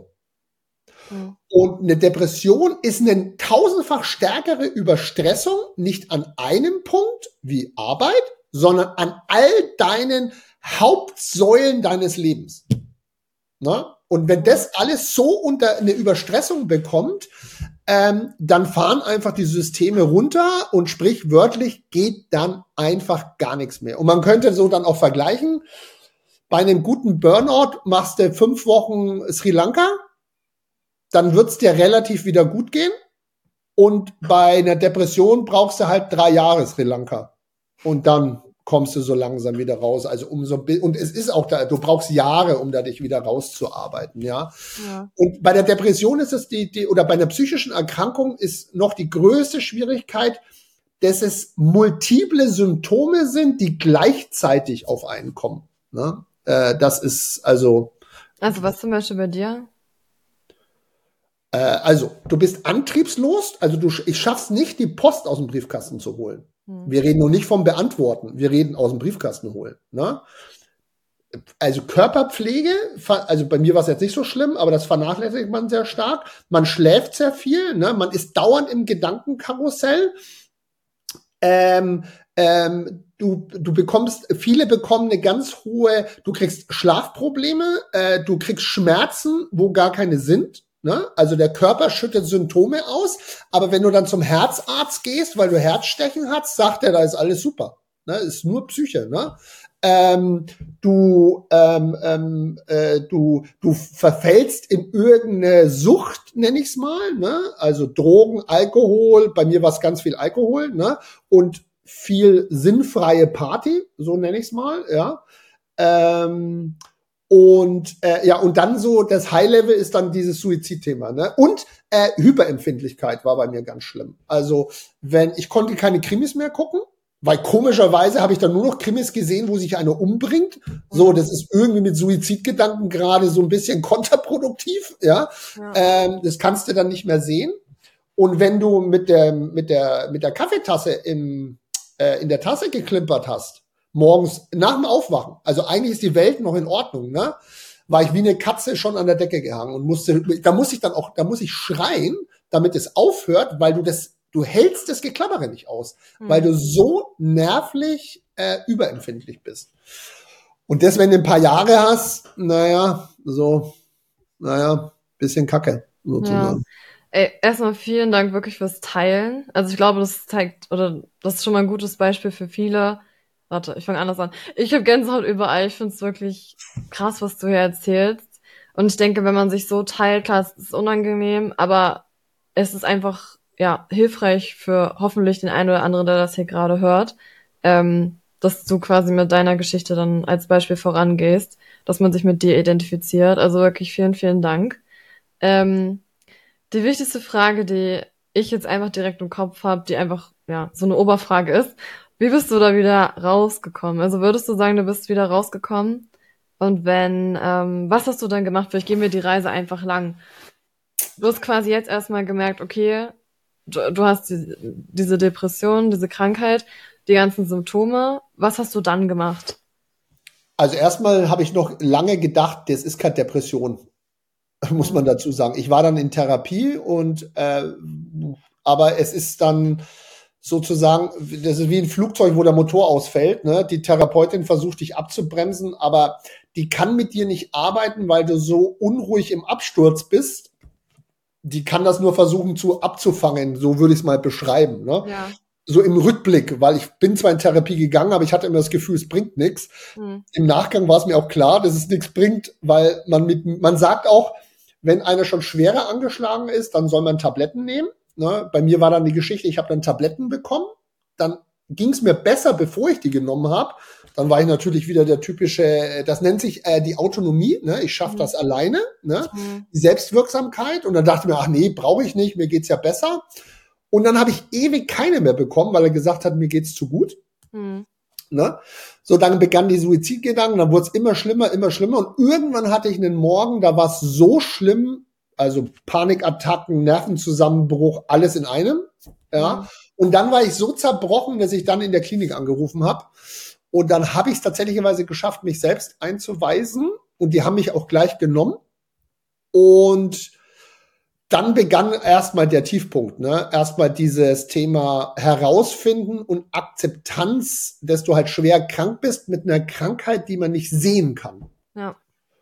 Und eine Depression ist eine tausendfach stärkere Überstressung, nicht an einem Punkt wie Arbeit, sondern an all deinen Hauptsäulen deines Lebens. Na? Und wenn das alles so unter eine Überstressung bekommt, ähm, dann fahren einfach die Systeme runter und sprichwörtlich geht dann einfach gar nichts mehr. Und man könnte so dann auch vergleichen, bei einem guten Burnout machst du fünf Wochen Sri Lanka, dann wird's dir relativ wieder gut gehen. Und bei einer Depression brauchst du halt drei Jahre Sri Lanka. Und dann kommst du so langsam wieder raus. Also umso, und es ist auch da, du brauchst Jahre, um da dich wieder rauszuarbeiten, ja. ja. Und bei der Depression ist es die, die, oder bei einer psychischen Erkrankung ist noch die größte Schwierigkeit, dass es multiple Symptome sind, die gleichzeitig auf einen kommen. Ne? Äh, das ist also. Also was zum Beispiel bei dir? Also, du bist antriebslos, also du, ich schaff's nicht, die Post aus dem Briefkasten zu holen. Hm. Wir reden noch nicht vom Beantworten, wir reden aus dem Briefkasten holen. Ne? Also Körperpflege, also bei mir war es jetzt nicht so schlimm, aber das vernachlässigt man sehr stark. Man schläft sehr viel, ne? Man ist dauernd im Gedankenkarussell. Ähm, ähm, du, du bekommst, viele bekommen eine ganz hohe, du kriegst Schlafprobleme, äh, du kriegst Schmerzen, wo gar keine sind. Ne? Also der Körper schüttet Symptome aus, aber wenn du dann zum Herzarzt gehst, weil du Herzstechen hast, sagt er, da ist alles super. Ne? Ist nur Psyche. Ne? Ähm, du, ähm, ähm, äh, du, du verfällst in irgendeine Sucht, nenne ich's mal, ne? Also Drogen, Alkohol, bei mir war es ganz viel Alkohol, ne? Und viel sinnfreie Party, so nenne ich's mal, ja. Ähm, und äh, ja, und dann so das High-Level ist dann dieses Suizidthema, ne? Und äh, Hyperempfindlichkeit war bei mir ganz schlimm. Also wenn ich konnte keine Krimis mehr gucken. Weil komischerweise habe ich dann nur noch Krimis gesehen, wo sich einer umbringt. So, das ist irgendwie mit Suizidgedanken gerade so ein bisschen kontraproduktiv, ja. ja. Ähm, das kannst du dann nicht mehr sehen. Und wenn du mit der mit der mit der Kaffeetasse im äh, in der Tasse geklimpert hast, morgens nach dem Aufwachen, also eigentlich ist die Welt noch in Ordnung, ne? War ich wie eine Katze schon an der Decke gehangen und musste, da muss ich dann auch, da muss ich schreien, damit es aufhört, weil du das Du hältst das Geklappere nicht aus, mhm. weil du so nervlich äh, überempfindlich bist. Und das, wenn du ein paar Jahre hast, naja, so, naja, bisschen Kacke, sozusagen. Ja. Ey, erstmal vielen Dank wirklich fürs Teilen. Also ich glaube, das zeigt, oder das ist schon mal ein gutes Beispiel für viele. Warte, ich fange anders an. Ich habe Gänsehaut überall. Ich finde es wirklich krass, was du hier erzählst. Und ich denke, wenn man sich so teilt, klar, es ist unangenehm, aber es ist einfach ja, hilfreich für hoffentlich den einen oder anderen, der das hier gerade hört, ähm, dass du quasi mit deiner Geschichte dann als Beispiel vorangehst, dass man sich mit dir identifiziert. Also wirklich vielen, vielen Dank. Ähm, die wichtigste Frage, die ich jetzt einfach direkt im Kopf habe, die einfach ja so eine Oberfrage ist, wie bist du da wieder rausgekommen? Also würdest du sagen, du bist wieder rausgekommen? Und wenn, ähm, was hast du dann gemacht? Vielleicht gehen wir die Reise einfach lang. Du hast quasi jetzt erstmal gemerkt, okay, Du, du hast die, diese Depression, diese Krankheit, die ganzen Symptome. Was hast du dann gemacht? Also erstmal habe ich noch lange gedacht, das ist keine Depression, muss man dazu sagen. Ich war dann in Therapie und äh, aber es ist dann sozusagen, das ist wie ein Flugzeug, wo der Motor ausfällt. Ne? Die Therapeutin versucht dich abzubremsen, aber die kann mit dir nicht arbeiten, weil du so unruhig im Absturz bist. Die kann das nur versuchen zu abzufangen, so würde ich es mal beschreiben. Ne? Ja. So im Rückblick, weil ich bin zwar in Therapie gegangen, aber ich hatte immer das Gefühl, es bringt nichts. Mhm. Im Nachgang war es mir auch klar, dass es nichts bringt, weil man mit, man sagt auch, wenn einer schon schwerer angeschlagen ist, dann soll man Tabletten nehmen. Ne? Bei mir war dann die Geschichte, ich habe dann Tabletten bekommen, dann ging es mir besser, bevor ich die genommen habe. Dann war ich natürlich wieder der typische, das nennt sich äh, die Autonomie, ne? Ich schaffe mhm. das alleine, ne? Mhm. Die Selbstwirksamkeit. Und dann dachte ich mir, ach nee, brauche ich nicht, mir geht's ja besser. Und dann habe ich ewig keine mehr bekommen, weil er gesagt hat, mir geht's zu gut. Mhm. Ne? So, dann begann die Suizidgedanken, dann wurde es immer schlimmer, immer schlimmer. Und irgendwann hatte ich einen Morgen, da war es so schlimm, also Panikattacken, Nervenzusammenbruch, alles in einem. Ja. Mhm. Und dann war ich so zerbrochen, dass ich dann in der Klinik angerufen habe. Und dann habe ich es tatsächlicherweise geschafft, mich selbst einzuweisen. Und die haben mich auch gleich genommen. Und dann begann erstmal der Tiefpunkt. Ne? Erstmal dieses Thema Herausfinden und Akzeptanz, dass du halt schwer krank bist mit einer Krankheit, die man nicht sehen kann. Ja.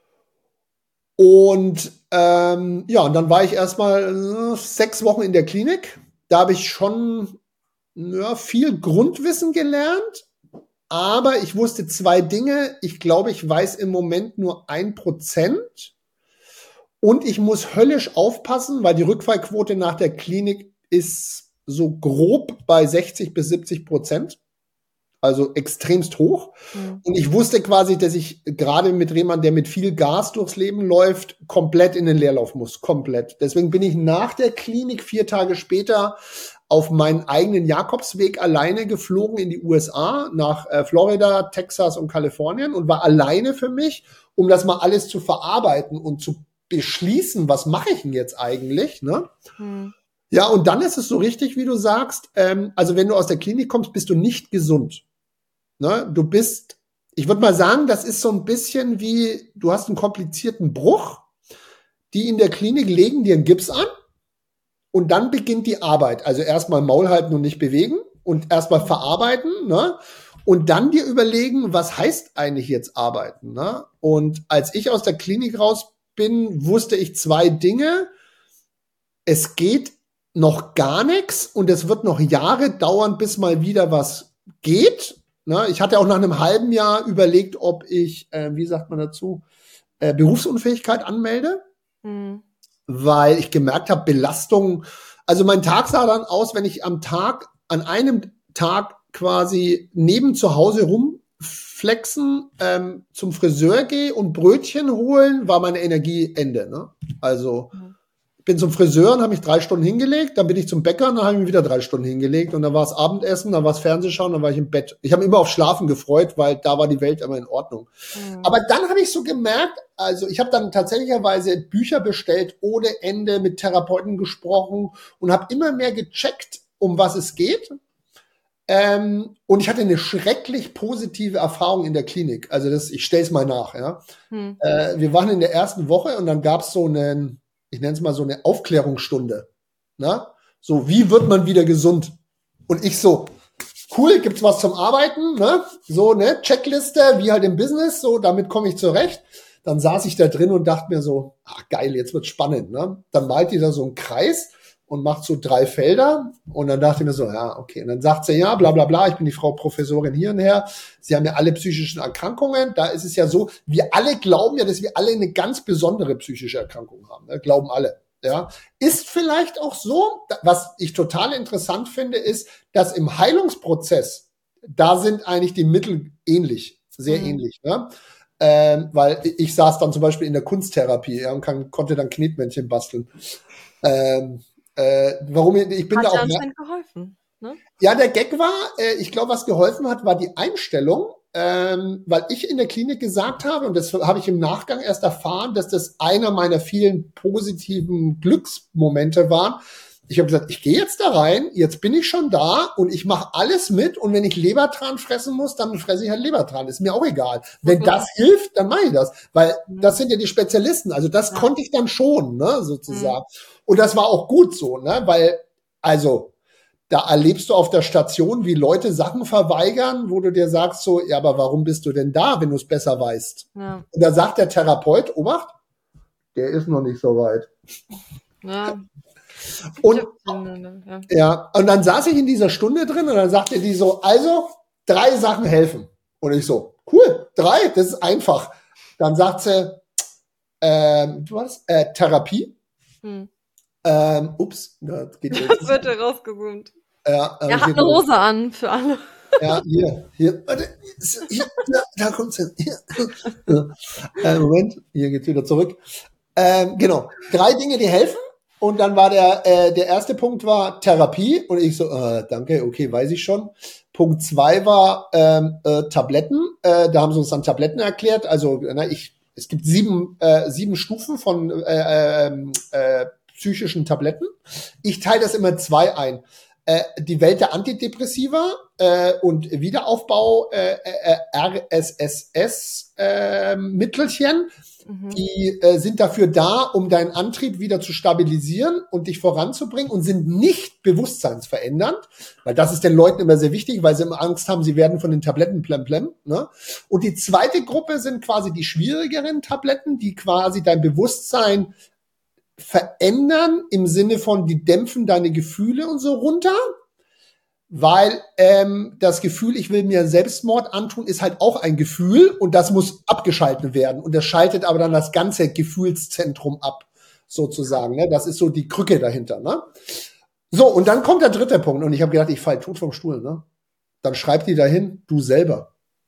Und ähm, ja, und dann war ich erstmal äh, sechs Wochen in der Klinik. Da habe ich schon ja, viel Grundwissen gelernt. Aber ich wusste zwei Dinge. Ich glaube, ich weiß im Moment nur ein Prozent. Und ich muss höllisch aufpassen, weil die Rückfallquote nach der Klinik ist so grob bei sechzig bis siebzig Prozent. Also extremst hoch. Mhm. Und ich wusste quasi, dass ich gerade mit jemandem, der mit viel Gas durchs Leben läuft, komplett in den Leerlauf muss. Komplett. Deswegen bin ich nach der Klinik vier Tage später auf meinen eigenen Jakobsweg alleine geflogen in die U S A, nach äh, Florida, Texas und Kalifornien und war alleine für mich, um das mal alles zu verarbeiten und zu beschließen, was mache ich denn jetzt eigentlich, ne? Hm. Ja, und dann ist es so richtig, wie du sagst, ähm, also wenn du aus der Klinik kommst, bist du nicht gesund. Ne? Du bist, ich würde mal sagen, das ist so ein bisschen wie, du hast einen komplizierten Bruch, die in der Klinik legen dir einen Gips an und dann beginnt die Arbeit. Also erstmal Maul halten und nicht bewegen und erstmal verarbeiten, ne? Und dann dir überlegen, was heißt eigentlich jetzt arbeiten, ne? Und als ich aus der Klinik raus bin, wusste ich zwei Dinge. es geht noch gar nichts und es wird noch Jahre dauern, bis mal wieder was geht. Ne? Ich hatte auch nach einem halben Jahr überlegt, ob ich, äh, wie sagt man dazu, äh, Berufsunfähigkeit anmelde, mhm. weil ich gemerkt habe, Belastung, also mein Tag sah dann aus, wenn ich am Tag, an einem Tag quasi neben zu Hause rumflexen, ähm, zum Friseur gehe und Brötchen holen, war meine Energie Ende. Ne? Also mhm. bin zum Friseur und habe mich drei Stunden hingelegt, dann bin ich zum Bäcker und dann habe ich mich wieder drei Stunden hingelegt und dann war es Abendessen, dann war es Fernsehschauen, dann war ich im Bett. Ich habe immer auf Schlafen gefreut, weil da war die Welt immer in Ordnung. Mhm. Aber dann habe ich so gemerkt, also ich habe dann tatsächlicherweise Bücher bestellt, ohne Ende, mit Therapeuten gesprochen und habe immer mehr gecheckt, um was es geht. Ähm, und ich hatte eine schrecklich positive Erfahrung in der Klinik. Also das, ich stelle es mal nach. Ja, mhm. äh, wir waren in der ersten Woche und dann gab es so einen, ich nenne es mal so eine Aufklärungsstunde. Na? So, wie wird man wieder gesund? Und ich so, cool, gibt's was zum Arbeiten? Ne? So, ne, Checkliste, wie halt im Business, so, damit komme ich zurecht. Dann saß ich da drin und dachte mir so, ach geil, jetzt wird's spannend. Ne? Dann malt die da so einen Kreis und macht so drei Felder. Und dann dachte ich mir so, ja, okay. Und dann sagt sie, ja, bla bla bla, ich bin die Frau Professorin hier und her. Sie haben ja alle psychischen Erkrankungen. Da ist es ja so, wir alle glauben ja, dass wir alle eine ganz besondere psychische Erkrankung haben. Ne? Glauben alle. Ja, ist vielleicht auch so, was ich total interessant finde, ist, dass im Heilungsprozess, da sind eigentlich die Mittel ähnlich, sehr mhm. ähnlich. Ne? Ähm, weil ich saß dann zum Beispiel in der Kunsttherapie, ja, und kann, konnte dann Knetmännchen basteln. Ähm, Äh, warum ich, ich bin hat da auch. Hat ja anscheinend geholfen, ne? Ja, der Gag war, äh, ich glaube, was geholfen hat, war die Einstellung, ähm, weil ich in der Klinik gesagt habe, und das habe ich im Nachgang erst erfahren, dass das einer meiner vielen positiven Glücksmomente war. Ich habe gesagt, ich gehe jetzt da rein, jetzt bin ich schon da und ich mache alles mit und wenn ich Lebertran fressen muss, dann fresse ich halt Lebertran. Ist mir auch egal. Wenn mhm. das hilft, dann mache ich das, weil mhm. das sind ja die Spezialisten. Also das ja. konnte ich dann schon, ne, sozusagen. Mhm. Und das war auch gut so, ne, weil, also, da erlebst du auf der Station, wie Leute Sachen verweigern, wo du dir sagst so, ja, aber warum bist du denn da, wenn du es besser weißt? Ja. Und da sagt der Therapeut, Obacht, der ist noch nicht so weit. Ja. Und, ja, und dann saß ich in dieser Stunde drin und dann sagte die so, also, drei Sachen helfen. Und ich so, cool, drei, das ist einfach. Dann sagt sie, ähm, was? Äh, Therapie. Hm. Ähm, ups, das geht jetzt. Das wird ja rausgezoomt. Ja, er hat eine Hose an, für alle. Ja, hier, hier, warte, hier, da, da kommt's hin. Hier. Äh, Moment, hier geht's wieder zurück. Ähm, genau, drei Dinge, die helfen. Und dann war der, äh, der erste Punkt war Therapie. Und ich so, äh, danke, okay, weiß ich schon. Punkt zwei war ähm, äh, Tabletten. Äh, da haben sie uns dann Tabletten erklärt. Also, na, ich, es gibt sieben, äh, sieben Stufen von äh, äh, äh, psychischen Tabletten. Ich teile das immer zwei ein. Äh, die Welt der Antidepressiva äh, und Wiederaufbau äh, äh, R S S S-Mittelchen. Mhm. Die äh, sind dafür da, um deinen Antrieb wieder zu stabilisieren und dich voranzubringen und sind nicht bewusstseinsverändernd, weil das ist den Leuten immer sehr wichtig, weil sie immer Angst haben, sie werden von den Tabletten plemplem. Ne? Und die zweite Gruppe sind quasi die schwierigeren Tabletten, die quasi dein Bewusstsein verändern im Sinne von, die dämpfen deine Gefühle und so runter, weil ähm, das Gefühl, ich will mir Selbstmord antun, ist halt auch ein Gefühl und das muss abgeschalten werden und das schaltet aber dann das ganze Gefühlszentrum ab, sozusagen. Ne? Das ist so die Krücke dahinter. Ne? So, und dann kommt der dritte Punkt und ich habe gedacht, ich falle tot vom Stuhl. Ne? Dann schreibt die dahin, du selber.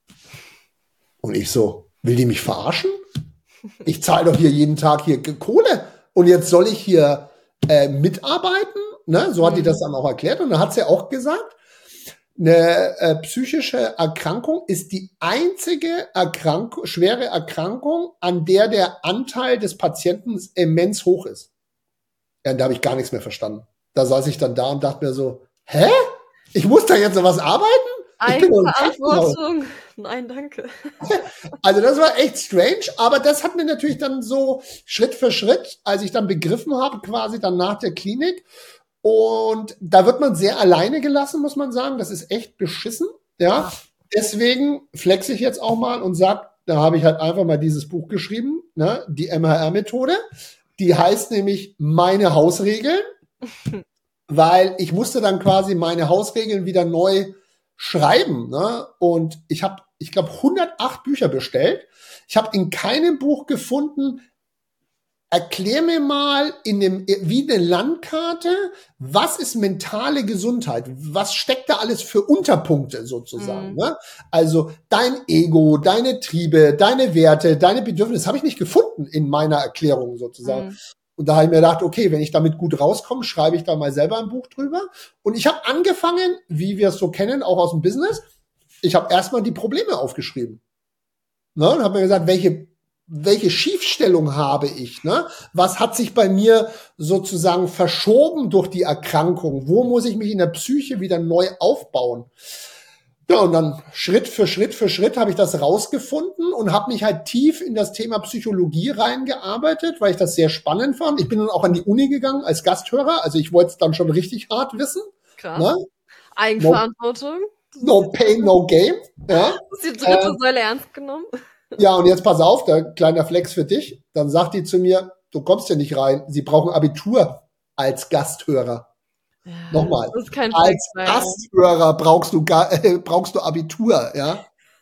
Und ich so, will die mich verarschen? Ich zahle doch hier jeden Tag hier Kohle. Und jetzt soll ich hier äh, mitarbeiten, ne? So hat mhm. die das dann auch erklärt. Und dann hat sie auch gesagt, eine äh, psychische Erkrankung ist die einzige Erkrankung, schwere Erkrankung, an der der Anteil des Patienten immens hoch ist. Ja, und da habe ich gar nichts mehr verstanden. Da saß ich dann da und dachte mir so, hä? Ich muss da jetzt noch was arbeiten? Eigenverantwortung. Nein, danke. Also das war echt strange, aber das hat mir natürlich dann so Schritt für Schritt, als ich dann begriffen habe, quasi dann nach der Klinik. Und da wird man sehr alleine gelassen, muss man sagen. Das ist echt beschissen. Ja, deswegen flexe ich jetzt auch mal und sag, da habe ich halt einfach mal dieses Buch geschrieben, ne, die M H R-Methode. Die heißt nämlich Meine Hausregeln, weil ich musste dann quasi meine Hausregeln wieder neu schreiben. Ne? Und ich habe, ich glaube, hundertacht Bücher bestellt. Ich habe in keinem Buch gefunden, erklär mir mal in dem, wie eine Landkarte, was ist mentale Gesundheit? Was steckt da alles für Unterpunkte sozusagen? Mhm. Ne? Also dein Ego, deine Triebe, deine Werte, deine Bedürfnisse habe ich nicht gefunden in meiner Erklärung sozusagen. Mhm. Und da habe ich mir gedacht, okay, wenn ich damit gut rauskomme, schreibe ich da mal selber ein Buch drüber. Und ich habe angefangen, wie wir es so kennen, auch aus dem Business. Ich habe erstmal die Probleme aufgeschrieben. Ne? Und habe mir gesagt, welche welche Schiefstellung habe ich, ne? Was hat sich bei mir sozusagen verschoben durch die Erkrankung? Wo muss ich mich in der Psyche wieder neu aufbauen? Ja, und dann Schritt für Schritt für Schritt habe ich das rausgefunden und habe mich halt tief in das Thema Psychologie reingearbeitet, weil ich das sehr spannend fand. Ich bin dann auch an die Uni gegangen als Gasthörer, also ich wollte es dann schon richtig hart wissen. Krass. Ne? Eigenverantwortung. No, no pain, no gain. Ja. Das ist die dritte äh, Säule ernst genommen. Ja, und jetzt pass auf, der kleiner Flex für dich. Dann sagt die zu mir, du kommst ja nicht rein. Sie brauchen Abitur als Gasthörer. Ja, Nochmal. Das ist kein als Flex, Gasthörer brauchst du, äh, brauchst du Abitur, ja.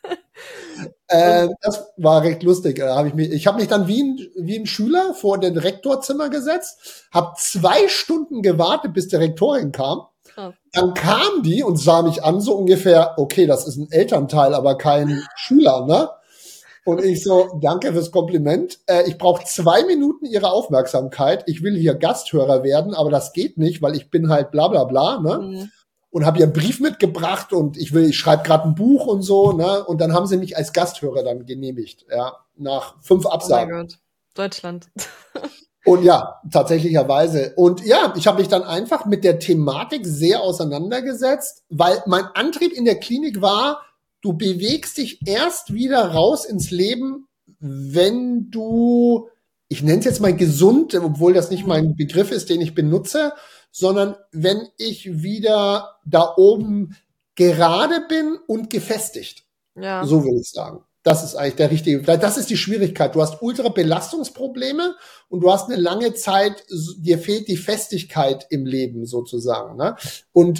äh, das war recht lustig. Da hab ich mich, ich habe mich dann wie ein, wie ein Schüler vor den Rektorzimmer gesetzt, habe zwei Stunden gewartet, bis die Rektorin kam. Oh. Dann kam die und sah mich an, so ungefähr, okay, das ist ein Elternteil, aber kein Schüler, ne? Und ich so, danke fürs Kompliment. Äh, ich brauche zwei Minuten Ihre Aufmerksamkeit. Ich will hier Gasthörer werden, aber das geht nicht, weil ich bin halt bla bla bla. Ne? Mhm. Und habe ihr einen Brief mitgebracht und ich will, ich schreibe gerade ein Buch und so. Ne? Und dann haben sie mich als Gasthörer dann genehmigt. Ja, nach fünf Absagen. Oh mein Gott, Deutschland. Und ja, tatsächlicherweise. Und ja, ich habe mich dann einfach mit der Thematik sehr auseinandergesetzt, weil mein Antrieb in der Klinik war, du bewegst dich erst wieder raus ins Leben, wenn du, ich nenne es jetzt mal gesund, obwohl das nicht mein Begriff ist, den ich benutze, sondern wenn ich wieder da oben gerade bin und gefestigt. Ja. So will ich sagen. Das ist eigentlich der richtige, das ist die Schwierigkeit. Du hast ultra Belastungsprobleme und du hast eine lange Zeit, dir fehlt die Festigkeit im Leben sozusagen. Ne? Und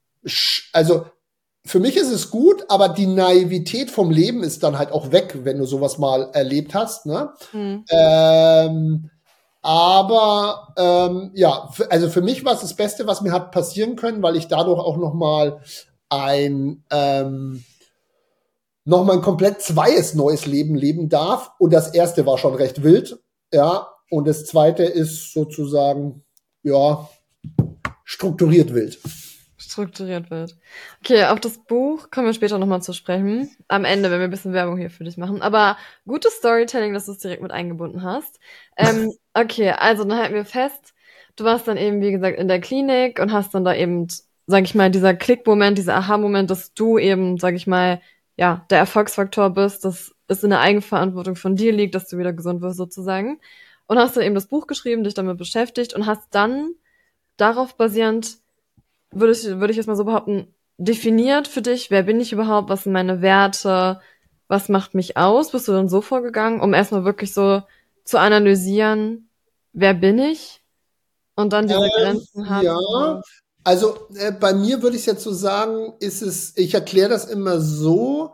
also für mich ist es gut, aber die Naivität vom Leben ist dann halt auch weg, wenn du sowas mal erlebt hast. Ne? Mhm. Ähm, aber ähm, ja, für, also für mich war es das Beste, was mir hat passieren können, weil ich dadurch auch noch mal ein ähm, noch mal ein komplett zweies neues Leben leben darf. Und das erste war schon recht wild, ja. Und das zweite ist sozusagen ja strukturiert wild. Strukturiert wird. Okay, auf das Buch kommen wir später nochmal zu sprechen. Am Ende, wenn wir ein bisschen Werbung hier für dich machen. Aber gutes Storytelling, dass du es direkt mit eingebunden hast. Ähm, okay, also dann halten wir fest, du warst dann eben, wie gesagt, in der Klinik und hast dann da eben, sag ich mal, dieser Klick-Moment, dieser Aha-Moment, dass du eben, sag ich mal, ja, der Erfolgsfaktor bist, dass es in der Eigenverantwortung von dir liegt, dass du wieder gesund wirst sozusagen. Und hast dann eben das Buch geschrieben, dich damit beschäftigt und hast dann darauf basierend würde ich, würde ich jetzt mal so behaupten, definiert für dich, wer bin ich überhaupt, was sind meine Werte, was macht mich aus? Bist du dann so vorgegangen, um erstmal wirklich so zu analysieren, wer bin ich? Und dann diese ähm, Grenzen haben. Ja, also äh, bei mir würde ich jetzt so sagen, ist es, ich erkläre das immer so,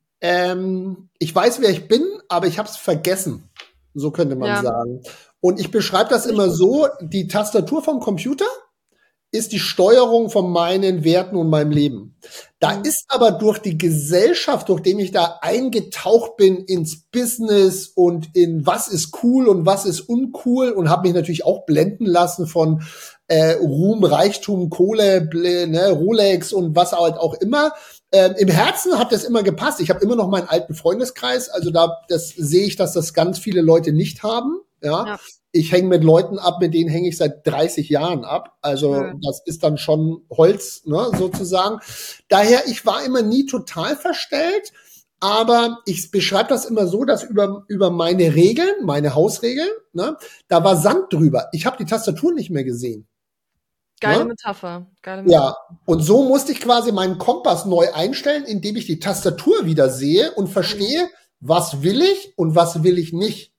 ähm, ich weiß, wer ich bin, aber ich habe es vergessen. So könnte man ja. sagen. Und ich beschreibe das immer so, die Tastatur vom Computer ist die Steuerung von meinen Werten und meinem Leben. Da mhm. ist aber durch die Gesellschaft, durch die ich da eingetaucht bin ins Business und in was ist cool und was ist uncool und habe mich natürlich auch blenden lassen von äh, Ruhm, Reichtum, Kohle, ne, Rolex und was halt auch immer. Ähm, im Herzen hat das immer gepasst. Ich habe immer noch meinen alten Freundeskreis, also da das sehe ich, dass das ganz viele Leute nicht haben. Ja. ja. Ich hänge mit Leuten ab, mit denen hänge ich seit dreißig Jahren ab. Also ja. das ist dann schon Holz, ne, sozusagen. Daher, ich war immer nie total verstellt, aber ich beschreibe das immer so, dass über über meine Regeln, meine Hausregeln, ne, da war Sand drüber. Ich habe die Tastatur nicht mehr gesehen. Geile ne? Metapher. Geile Metapher. Ja, und so musste ich quasi meinen Kompass neu einstellen, indem ich die Tastatur wieder sehe und verstehe, was will ich und was will ich nicht.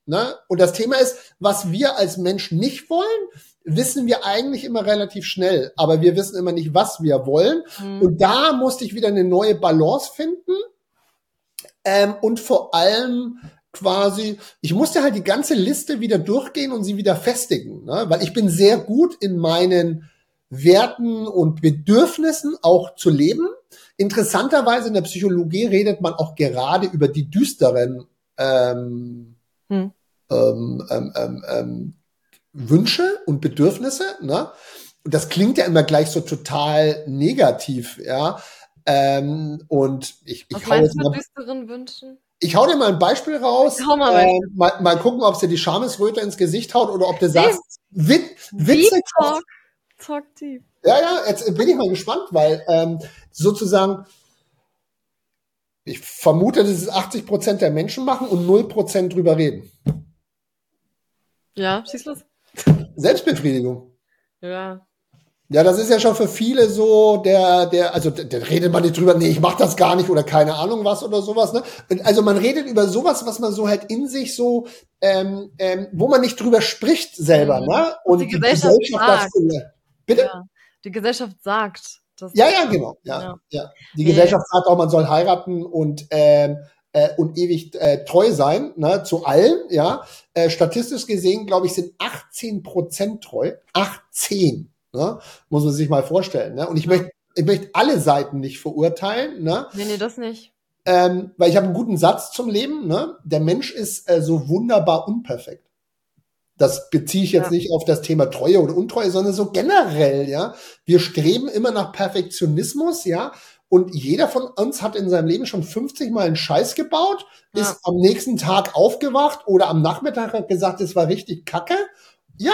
Ne? Und das Thema ist, was wir als Mensch nicht wollen, wissen wir eigentlich immer relativ schnell. Aber wir wissen immer nicht, was wir wollen. Mhm. Und da musste ich wieder eine neue Balance finden. Ähm, und vor allem quasi, ich musste halt die ganze Liste wieder durchgehen und sie wieder festigen. Ne? Weil ich bin sehr gut in meinen Werten und Bedürfnissen auch zu leben. Interessanterweise in der Psychologie redet man auch gerade über die düsteren ähm, hm. ähm, ähm, ähm, ähm, Wünsche und Bedürfnisse. Ne? Und das klingt ja immer gleich so total negativ, ja. Ähm, und ich, ich Was hau meinst jetzt du mit mal, düsteren Wünschen? Ich hau dir mal ein Beispiel raus. Hau mal, äh, mal, mal gucken, ob es dir die Schamesröte ins Gesicht haut oder ob du sagst, Wit Witze. Talk, talk deep. Ja, ja, jetzt bin ich mal gespannt, weil ähm, sozusagen, ich vermute, dass es achtzig Prozent der Menschen machen und null Prozent drüber reden. Ja, schieß los. Selbstbefriedigung. Ja. Ja, das ist ja schon für viele so, der, der, also der, der redet man nicht drüber, nee, ich mach das gar nicht oder keine Ahnung was oder sowas, ne? Und also man redet über sowas, was man so halt in sich so, ähm, ähm, wo man nicht drüber spricht selber, mhm. ne? Und die, die Gesellschaft, Gesellschaft das, bitte? Ja. Die Gesellschaft sagt. Das ja, ja, genau, ja, ja. ja. Die nee. Gesellschaft sagt auch, man soll heiraten und, ähm, äh, und ewig äh, treu sein, ne, zu allen, ja. Äh, statistisch gesehen, glaube ich, sind achtzehn Prozent treu. achtzehn. Ne? Muss man sich mal vorstellen. Ne? Und ich möchte, ich möchte alle Seiten nicht verurteilen. Ne? Nee, nee, das nicht. Ähm, weil ich habe einen guten Satz zum Leben. Ne? Der Mensch ist äh, so wunderbar unperfekt. Das beziehe ich jetzt ja. nicht auf das Thema Treue oder Untreue, sondern so generell. Ja, wir streben immer nach Perfektionismus. Ja, und jeder von uns hat in seinem Leben schon fünfzig Mal einen Scheiß gebaut, ja. ist am nächsten Tag aufgewacht oder am Nachmittag hat gesagt, es war richtig kacke. Ja.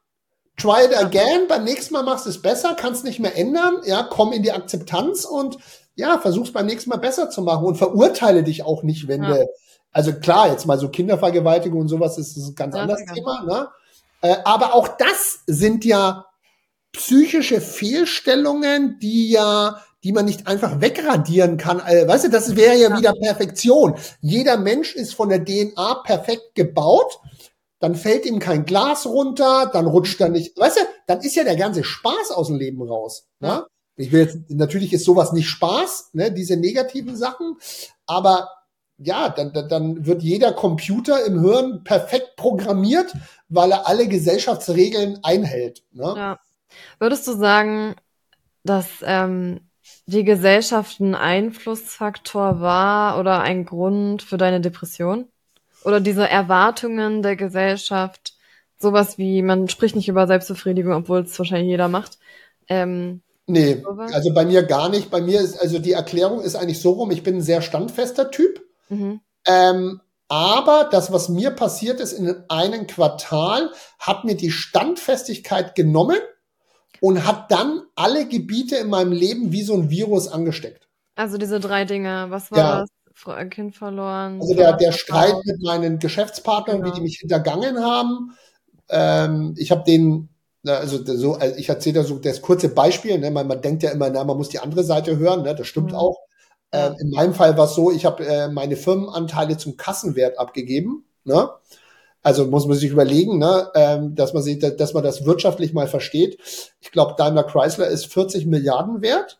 Try it again, beim nächsten Mal machst du es besser, kannst nicht mehr ändern, ja, komm in die Akzeptanz und ja, versuch's beim nächsten Mal besser zu machen und verurteile dich auch nicht, wenn ja. du, also klar, jetzt mal so Kindervergewaltigung und sowas ist, ist ein ganz ja, anderes ja. Thema, ne? Äh, aber auch das sind ja psychische Fehlstellungen, die ja, die man nicht einfach wegradieren kann. Also, weißt du, das wäre ja, ja wieder Perfektion. Jeder Mensch ist von der D N A perfekt gebaut. Dann fällt ihm kein Glas runter, dann rutscht er nicht, weißt du, dann ist ja der ganze Spaß aus dem Leben raus. Ne? Ja. Ich will jetzt, natürlich ist sowas nicht Spaß, ne, diese negativen Sachen, aber ja, dann, dann wird jeder Computer im Hirn perfekt programmiert, weil er alle Gesellschaftsregeln einhält. Ne? Ja. Würdest du sagen, dass ähm, die Gesellschaft ein Einflussfaktor war oder ein Grund für deine Depression? Oder diese Erwartungen der Gesellschaft, sowas wie, man spricht nicht über Selbstbefriedigung, obwohl es wahrscheinlich jeder macht. Ähm, nee, sowas? Also bei mir gar nicht. Bei mir ist, also die Erklärung ist eigentlich so rum, ich bin ein sehr standfester Typ. Mhm. Ähm, aber das, was mir passiert ist in einem Quartal, hat mir die Standfestigkeit genommen und hat dann alle Gebiete in meinem Leben wie so ein Virus angesteckt. Also diese drei Dinge, was war ja. das? Ein Kind verloren. Also der, der Streit mit meinen Geschäftspartnern, genau. wie die mich hintergangen haben. Ähm, ich habe den, also so, also ich erzähle da so das kurze Beispiel, ne? man, man denkt ja immer, na, man muss die andere Seite hören, ne? Das stimmt mhm. auch. Ja. Ähm, in meinem Fall war es so, ich habe äh, meine Firmenanteile zum Kassenwert abgegeben. Ne? Also muss man sich überlegen, ne? ähm, dass man sich, dass man das wirtschaftlich mal versteht. Ich glaube, Daimler Chrysler ist vierzig Milliarden wert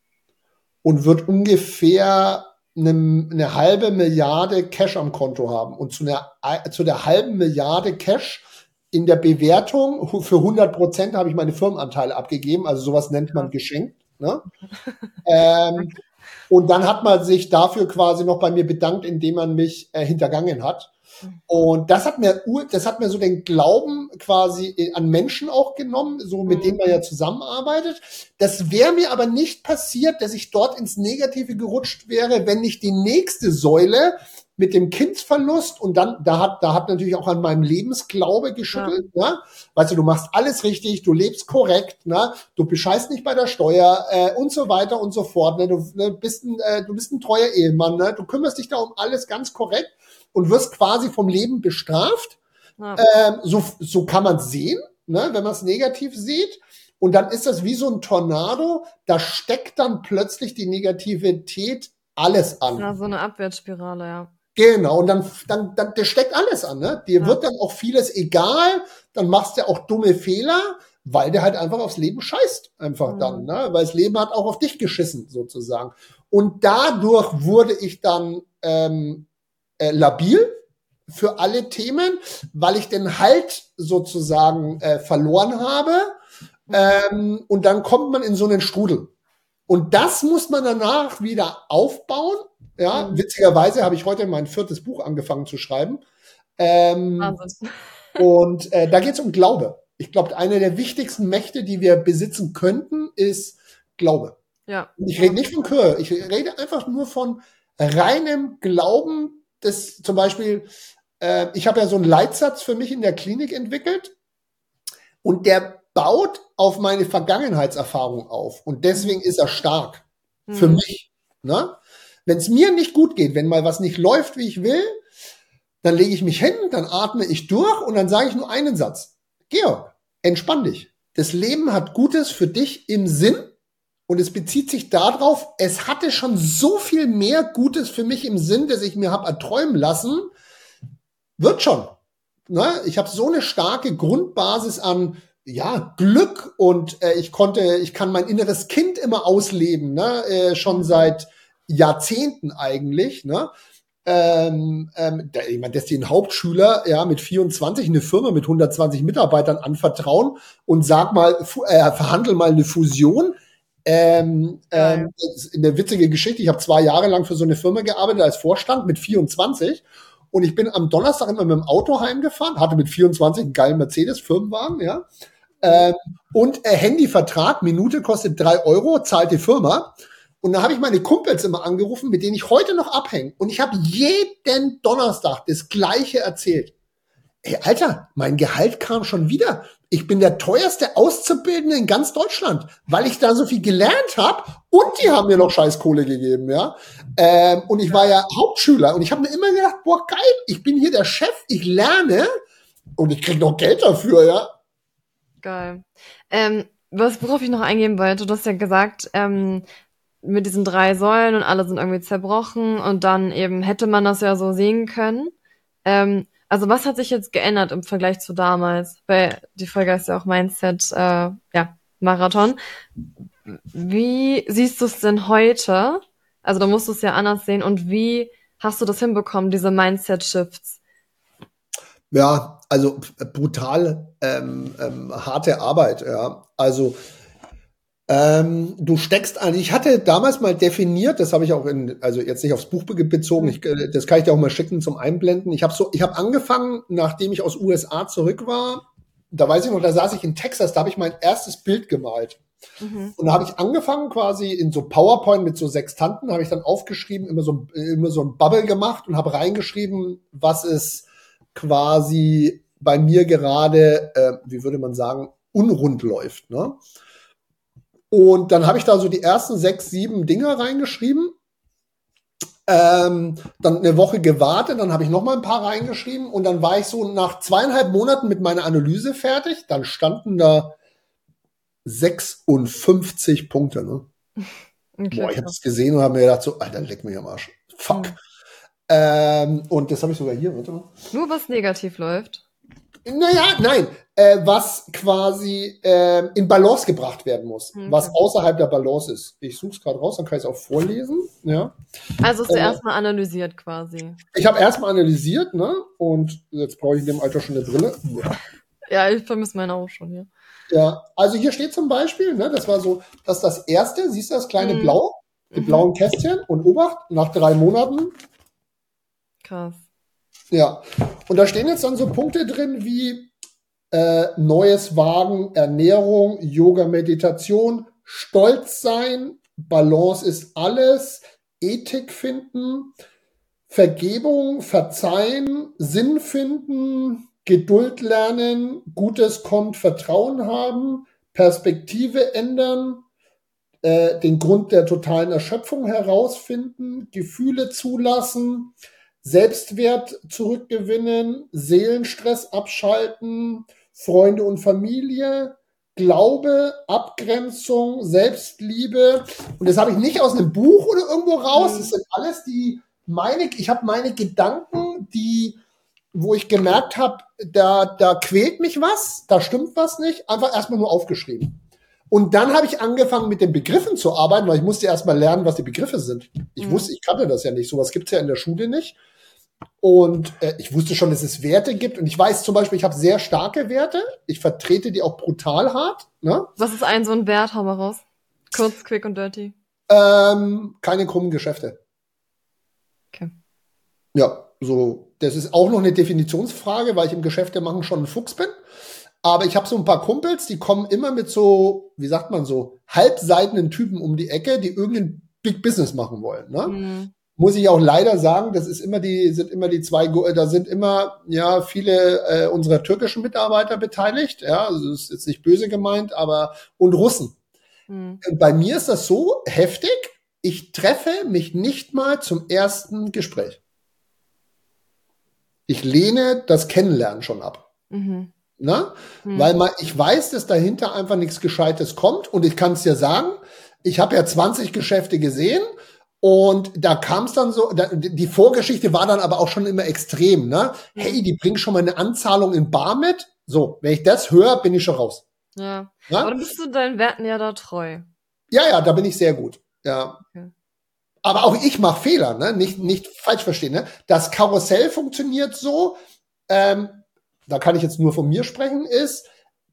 und wird ungefähr Eine, eine halbe Milliarde Cash am Konto haben und zu, einer, zu der halben Milliarde Cash in der Bewertung für hundert Prozent habe ich meine Firmenanteile abgegeben, also sowas nennt man geschenkt. Ne? ähm, und dann hat man sich dafür quasi noch bei mir bedankt, indem man mich äh, hintergangen hat. Und das hat mir, das hat mir so den Glauben quasi an Menschen auch genommen, so mit mhm. denen man ja zusammenarbeitet. Das wäre mir aber nicht passiert, dass ich dort ins Negative gerutscht wäre, wenn nicht die nächste Säule mit dem Kindsverlust und dann, da hat, da hat natürlich auch an meinem Lebensglaube geschüttelt, ja. ne? Weißt du, du machst alles richtig, du lebst korrekt, ne? Du bescheißt nicht bei der Steuer, äh, und so weiter und so fort, ne? Du, ne, bist ein, äh, du bist ein treuer Ehemann, ne? Du kümmerst dich da um alles ganz korrekt und wirst quasi vom Leben bestraft. Ja. Ähm, so, so kann man es sehen, ne? Wenn man es negativ sieht. Und dann ist das wie so ein Tornado, da steckt dann plötzlich die Negativität alles an. Ja, so eine Abwärtsspirale, ja. Genau, und dann, dann, dann, der steckt alles an, ne? Dir Ja. wird dann auch vieles egal, dann machst du auch dumme Fehler, weil der halt einfach aufs Leben scheißt, einfach Mhm. dann, ne? Weil das Leben hat auch auf dich geschissen, sozusagen. Und dadurch wurde ich dann ähm, äh, labil für alle Themen, weil ich den Halt sozusagen äh, verloren habe. Ähm, und dann kommt man in so einen Strudel. Und das muss man danach wieder aufbauen. Ja, Mhm. witzigerweise habe ich heute mein viertes Buch angefangen zu schreiben. Ähm, Wahnsinn. und äh, da geht es um Glaube. Ich glaube, eine der wichtigsten Mächte, die wir besitzen könnten, ist Glaube. Ja. Und ich rede nicht von Chör, ich rede einfach nur von reinem Glauben. Das zum Beispiel, äh, ich habe ja so einen Leitsatz für mich in der Klinik entwickelt und der baut auf meine Vergangenheitserfahrung auf. Und deswegen ist er stark für Mhm. mich. Ne? Wenn es mir nicht gut geht, wenn mal was nicht läuft, wie ich will, dann lege ich mich hin, dann atme ich durch und dann sage ich nur einen Satz. Georg, entspann dich. Das Leben hat Gutes für dich im Sinn und es bezieht sich darauf, es hatte schon so viel mehr Gutes für mich im Sinn, dass ich mir habe erträumen lassen. Wird schon. Ne? Ich habe so eine starke Grundbasis an ja, Glück und äh, ich konnte, ich kann mein inneres Kind immer ausleben, ne? äh, schon seit Jahrzehnten eigentlich. Ne? Ähm, ähm, der, ich meine, dass die einen Hauptschüler ja mit vierundzwanzig eine Firma mit hundertzwanzig Mitarbeitern anvertrauen und sag mal, fu- äh, verhandel mal eine Fusion. Ähm, ähm, das ist eine witzige Geschichte. Ich habe zwei Jahre lang für so eine Firma gearbeitet als Vorstand mit vierundzwanzig und ich bin am Donnerstag immer mit dem Auto heimgefahren, hatte mit vierundzwanzig einen geilen Mercedes-Firmenwagen, ja. Ähm, und äh, Handyvertrag, Minute kostet drei Euro, zahlt die Firma. Und da habe ich meine Kumpels immer angerufen, mit denen ich heute noch abhänge. Und ich habe jeden Donnerstag das Gleiche erzählt. Ey, Alter, mein Gehalt kam schon wieder. Ich bin der teuerste Auszubildende in ganz Deutschland, weil ich da so viel gelernt habe und die haben mir noch scheiß Kohle gegeben, ja. Ähm, und ich war ja Hauptschüler und ich habe mir immer gedacht, boah, geil, ich bin hier der Chef, ich lerne und ich krieg noch Geld dafür, ja. Geil. Ähm, was, worauf ich noch eingehen wollte, du hast ja gesagt, ähm, mit diesen drei Säulen und alle sind irgendwie zerbrochen und dann eben hätte man das ja so sehen können. Ähm, also was hat sich jetzt geändert im Vergleich zu damals? Weil die Folge ist ja auch Mindset, äh, ja, Marathon. Wie siehst du es denn heute? Also da musst du es ja anders sehen und wie hast du das hinbekommen, diese Mindset-Shifts? Ja, also brutal ähm, ähm, harte Arbeit, ja. Also ähm, du steckst an. Ich hatte damals mal definiert, das habe ich auch in, also jetzt nicht aufs Buch be- bezogen, ich, äh, das kann ich dir auch mal schicken zum Einblenden. Ich habe so, ich habe angefangen, nachdem ich aus U S A zurück war. Da weiß ich noch, da saß ich in Texas, da habe ich mein erstes Bild gemalt. Mhm. Und da habe ich angefangen quasi in so PowerPoint mit so Sextanten, habe ich dann aufgeschrieben, immer so, immer so ein Bubble gemacht und habe reingeschrieben, was ist quasi bei mir gerade, äh, wie würde man sagen, unrund läuft. Ne? Und dann habe ich da so die ersten sechs, sieben Dinger reingeschrieben. Ähm, dann eine Woche gewartet, dann habe ich noch mal ein paar reingeschrieben und dann war ich so nach zweieinhalb Monaten mit meiner Analyse fertig. Dann standen da sechsundfünfzig Punkte. Ne? Okay, Boah, ich habe krass. das gesehen und habe mir gedacht, so, Alter, leck mich am Arsch. Fuck. Hm. Ähm, und das habe ich sogar hier, warte mal. Nur was negativ läuft. Naja, nein, äh, was quasi äh, in Balance gebracht werden muss, Hm, was okay. außerhalb der Balance ist. Ich suche es gerade raus, dann kann ich es auch vorlesen. Ja. Also hast du Äh, erstmal analysiert quasi. ich habe erstmal analysiert, ne? Und jetzt brauche ich in dem Alter schon eine Brille. Ja, ich vermisse meine auch schon hier. Ja, also hier steht zum Beispiel, ne, das war so, das ist das erste, siehst du das kleine Mhm. Blau, die Mhm. blauen Kästchen und Obacht, nach drei Monaten. Krass. Ja, und da stehen jetzt dann so Punkte drin wie äh, neues Wagen, Ernährung, Yoga, Meditation, Stolz sein, Balance ist alles, Ethik finden, Vergebung, Verzeihen, Sinn finden, Geduld lernen, Gutes kommt, Vertrauen haben, Perspektive ändern, äh, den Grund der totalen Erschöpfung herausfinden, Gefühle zulassen, Selbstwert zurückgewinnen, Seelenstress abschalten, Freunde und Familie, Glaube, Abgrenzung, Selbstliebe. Und das habe ich nicht aus einem Buch oder irgendwo raus. Das sind alles die meine, ich habe meine Gedanken, die, wo ich gemerkt habe, da, da quält mich was, da stimmt was nicht, einfach erstmal nur aufgeschrieben. Und dann habe ich angefangen, mit den Begriffen zu arbeiten, weil ich musste erstmal lernen, was die Begriffe sind. Ich mhm. wusste, ich kannte das ja nicht. Sowas gibt's ja in der Schule nicht. Und äh, ich wusste schon, dass es Werte gibt. Und ich weiß zum Beispiel, ich habe sehr starke Werte. Ich vertrete die auch brutal hart. Ne? Was ist ein so ein Wert? Hau mal raus. Kurz, quick und dirty. Ähm, keine krummen Geschäfte. Okay. Ja, so. Das ist auch noch eine Definitionsfrage, weil ich im Geschäfte machen schon ein Fuchs bin. Aber ich habe so ein paar Kumpels, die kommen immer mit so, wie sagt man so, halbseidenen Typen um die Ecke, die irgendein Big Business machen wollen. Ne? Mhm. Muss ich auch leider sagen, das ist immer die, sind immer die zwei, da sind immer ja viele äh, unserer türkischen Mitarbeiter beteiligt. Ja, also das ist jetzt nicht böse gemeint, aber und Russen. Mhm. Bei mir ist das so heftig. Ich treffe mich nicht mal zum ersten Gespräch. Ich lehne das Kennenlernen schon ab. Mhm. Na? Mhm. Weil man, ich weiß, dass dahinter einfach nichts Gescheites kommt. Und ich kann es dir sagen, ich habe ja zwanzig Geschäfte gesehen und da kam es dann so, da, die Vorgeschichte war dann aber auch schon immer extrem. Ne? Mhm. Hey, die bringen schon mal eine Anzahlung in bar mit. So, wenn ich das höre, bin ich schon raus. Ja, Na? Aber dann bist du deinen Werten ja da treu. Ja, ja, da bin ich sehr gut. Ja. Okay. Aber auch ich mache Fehler, ne? Nicht, nicht falsch verstehen. Ne? Das Karussell funktioniert so, ähm, da kann ich jetzt nur von mir sprechen, ist,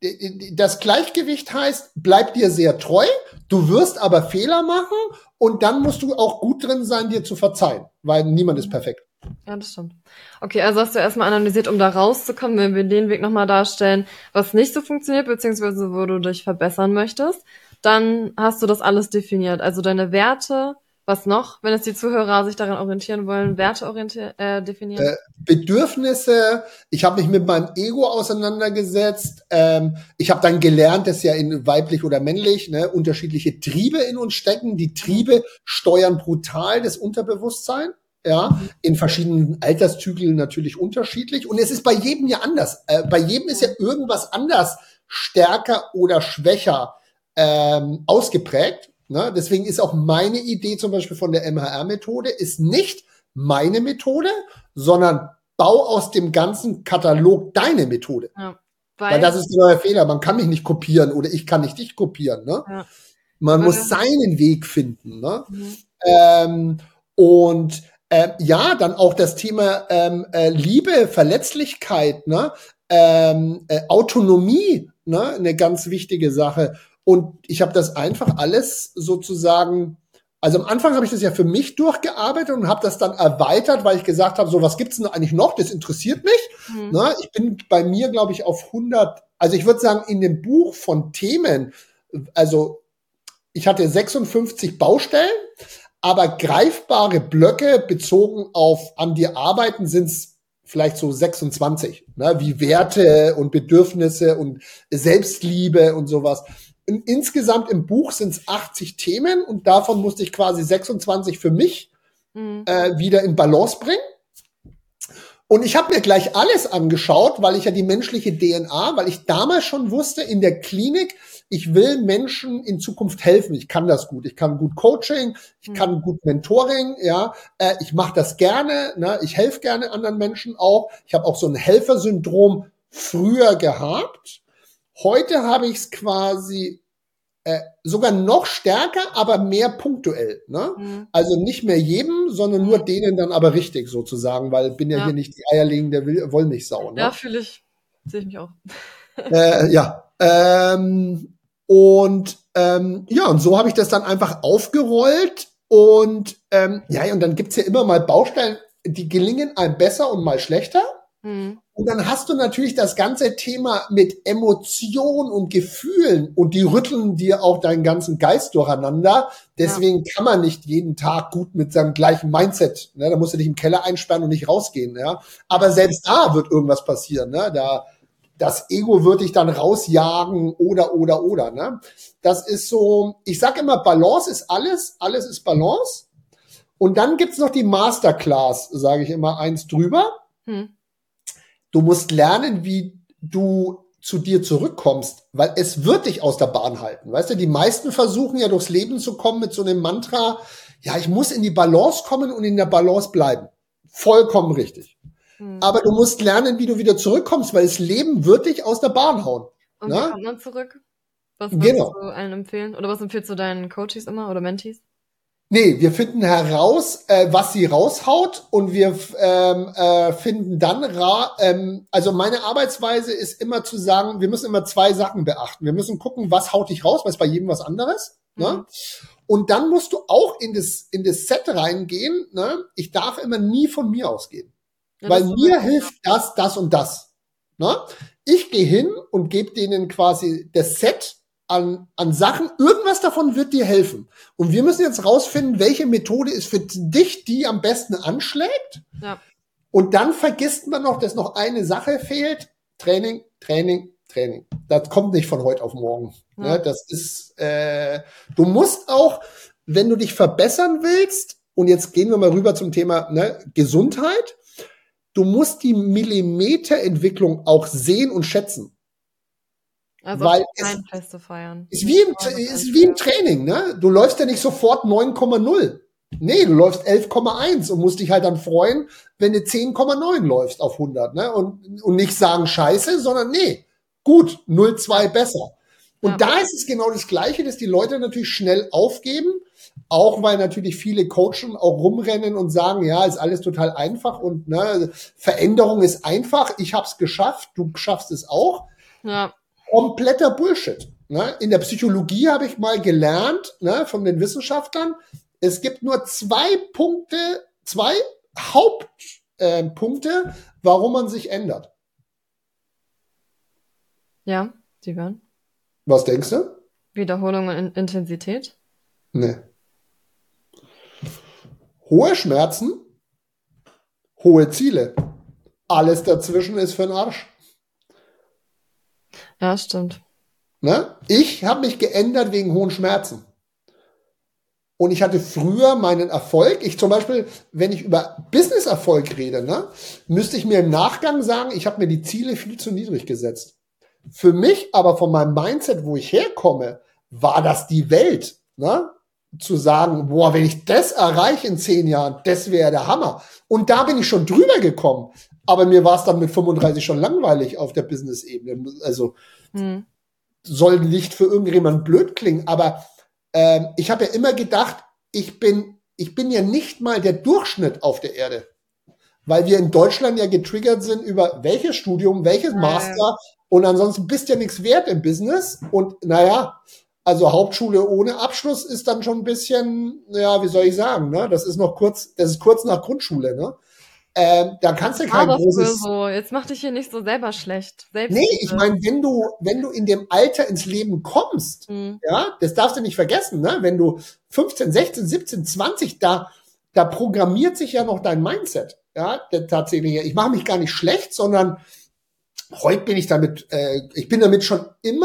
das Gleichgewicht heißt, bleib dir sehr treu, du wirst aber Fehler machen und dann musst du auch gut drin sein, dir zu verzeihen, weil niemand ist perfekt. Ja, das stimmt. Okay, also hast du erstmal analysiert, um da rauszukommen, wenn wir den Weg nochmal darstellen, was nicht so funktioniert, beziehungsweise wo du dich verbessern möchtest, dann hast du das alles definiert, also deine Werte. Was noch, wenn es die Zuhörer sich daran orientieren wollen, Werte orientier- äh, definieren? Äh, Bedürfnisse, ich habe mich mit meinem Ego auseinandergesetzt. Ähm, ich habe dann gelernt, dass ja in weiblich oder männlich ne, unterschiedliche Triebe in uns stecken. Die Triebe steuern brutal das Unterbewusstsein. Ja, in verschiedenen Alterszyklen natürlich unterschiedlich. Und es ist bei jedem ja anders. Äh, bei jedem ist ja irgendwas anders stärker oder schwächer ähm, ausgeprägt. Ne, deswegen ist auch meine Idee zum Beispiel von der M H R-Methode ist nicht meine Methode, sondern bau aus dem ganzen Katalog deine Methode. Ja, weil, weil das ist der Fehler. Man kann mich nicht kopieren oder ich kann nicht dich kopieren. Ne? Ja. Man weil muss seinen Weg finden. Ne? Mhm. Ähm, und äh, ja, dann auch das Thema ähm, äh, Liebe, Verletzlichkeit, ne? ähm, äh, Autonomie, ne? Eine ganz wichtige Sache. Und ich habe das einfach alles sozusagen, also am Anfang habe ich das ja für mich durchgearbeitet und habe das dann erweitert, weil ich gesagt habe, so was gibt's denn eigentlich noch? Das interessiert mich. Mhm. Na, ich bin bei mir, glaube ich, auf hundert, also ich würde sagen, in dem Buch von Themen, also ich hatte sechsundfünfzig Baustellen, aber greifbare Blöcke bezogen auf an die Arbeiten sind's vielleicht so sechsundzwanzig, ne, wie Werte und Bedürfnisse und Selbstliebe und sowas. Insgesamt im Buch sind es achtzig Themen und davon musste ich quasi sechsundzwanzig für mich mhm. äh, wieder in Balance bringen. Und ich habe mir gleich alles angeschaut, weil ich ja die menschliche D N A, weil ich damals schon wusste in der Klinik, ich will Menschen in Zukunft helfen. Ich kann das gut. Ich kann gut Coaching, ich mhm. kann gut Mentoring, ja. Äh, ich mache das gerne, ne? Ich helfe gerne anderen Menschen auch. Ich habe auch so ein Helfersyndrom früher gehabt. Heute habe ich es quasi äh, sogar noch stärker, aber mehr punktuell. Ne? Mhm. Also nicht mehr jedem, sondern nur denen dann aber richtig sozusagen, weil bin ja, ja. hier nicht die eierlegende Wollmilchsau. Ne? Ja, fühle ich. Sehe ich mich auch. äh, ja. Ähm, und ähm, ja, und so habe ich das dann einfach aufgerollt. Und ähm, ja, und dann gibt's ja immer mal Baustellen, die gelingen einem besser und mal schlechter. Mhm. Und dann hast du natürlich das ganze Thema mit Emotionen und Gefühlen und die rütteln dir auch deinen ganzen Geist durcheinander. Deswegen ja. kann man nicht jeden Tag gut mit seinem gleichen Mindset, ne? Da musst du dich im Keller einsperren und nicht rausgehen, ja. Aber selbst da wird irgendwas passieren, ne? Da, das Ego wird dich dann rausjagen oder, oder, oder, ne? Das ist so, ich sag immer, Balance ist alles, alles ist Balance. Und dann gibt's noch die Masterclass, sage ich immer eins drüber. Hm. Du musst lernen, wie du zu dir zurückkommst, weil es wird dich aus der Bahn halten. Weißt du, die meisten versuchen ja durchs Leben zu kommen mit so einem Mantra, Ja, ich muss in die Balance kommen und in der Balance bleiben. Vollkommen richtig. Hm. Aber du musst lernen, wie du wieder zurückkommst, weil das Leben wird dich aus der Bahn hauen. Und Na? wie kommt man zurück? Was würdest genau. du allen empfehlen? Oder was empfiehlst du deinen Coaches immer oder Mentees? Nee, wir finden heraus, äh, was sie raushaut und wir ähm, äh, finden dann, ra ähm, also meine Arbeitsweise ist immer zu sagen, wir müssen immer zwei Sachen beachten. Wir müssen gucken, was haut dich raus, weil es bei jedem was anderes. Mhm. Ne? Und dann musst du auch in das, in das Set reingehen. Ne? Ich darf immer nie von mir ausgehen, ja, weil mir hilft das, das und das. Ne? Ich gehe hin und gebe denen quasi das Set An, an Sachen, irgendwas davon wird dir helfen. Und wir müssen jetzt rausfinden, welche Methode ist für dich, die am besten anschlägt. Ja. Und dann vergisst man noch, dass noch eine Sache fehlt. Training, Training, Training. Das kommt nicht von heute auf morgen. Ja. Ne, das ist, äh, du musst auch, wenn du dich verbessern willst, und jetzt gehen wir mal rüber zum Thema ne, Gesundheit, du musst die Millimeterentwicklung auch sehen und schätzen. Also weil es Feste feiern. Ist wie im, ist wie im Training, ne? Du läufst ja nicht sofort neun Komma null. Nee, du läufst elf Komma eins und musst dich halt dann freuen, wenn du zehn Komma neun läufst auf hundert, ne? Und, und nicht sagen Scheiße, sondern nee, gut, null Komma zwei besser. Und ja. Da ist es genau das Gleiche, dass die Leute natürlich schnell aufgeben, auch weil natürlich viele Coachen auch rumrennen und sagen, ja, ist alles total einfach und ne, Veränderung ist einfach, ich hab's geschafft, du schaffst es auch. Ja. Kompletter Bullshit. Ne? In der Psychologie habe ich mal gelernt, ne, von den Wissenschaftlern, es gibt nur zwei Punkte, zwei Hauptpunkte, äh, warum man sich ändert. Ja, die waren. Was denkst du? Wiederholung und Intensität? Nee. Hohe Schmerzen, hohe Ziele. Alles dazwischen ist für den Arsch. Ja, stimmt. Ne? Ich habe mich geändert wegen hohen Schmerzen. Und ich hatte früher meinen Erfolg. Ich zum Beispiel, wenn ich über Business-Erfolg rede, ne, müsste ich mir im Nachgang sagen, ich habe mir die Ziele viel zu niedrig gesetzt. Für mich aber von meinem Mindset, wo ich herkomme, war das die Welt. Ne? Zu sagen, boah, wenn ich das erreiche in zehn Jahren, das wäre der Hammer. Und da bin ich schon drüber gekommen. Aber mir war es dann mit fünfunddreißig schon langweilig auf der Business-Ebene. Also hm. soll nicht für irgendjemand blöd klingen, aber ähm, ich habe ja immer gedacht, ich bin, ich bin ja nicht mal der Durchschnitt auf der Erde. Weil wir in Deutschland ja getriggert sind über welches Studium, welches Master und ansonsten bist ja nichts wert im Business. Und naja, also Hauptschule ohne Abschluss ist dann schon ein bisschen, ja, wie soll ich sagen, ne? Das ist noch kurz, das ist kurz nach Grundschule, ne? Ähm, da kannst du kein großes... So. Jetzt mach dich hier nicht so selber schlecht. Selbst nee, ich meine, wenn du, wenn du in dem Alter ins Leben kommst, mhm. ja, das darfst du nicht vergessen, ne? Wenn du fünfzehn, sechzehn, siebzehn, zwanzig, da, da programmiert sich ja noch dein Mindset, ja, der, tatsächlich. Ich mache mich gar nicht schlecht, sondern heute bin ich damit, äh, ich bin damit schon immer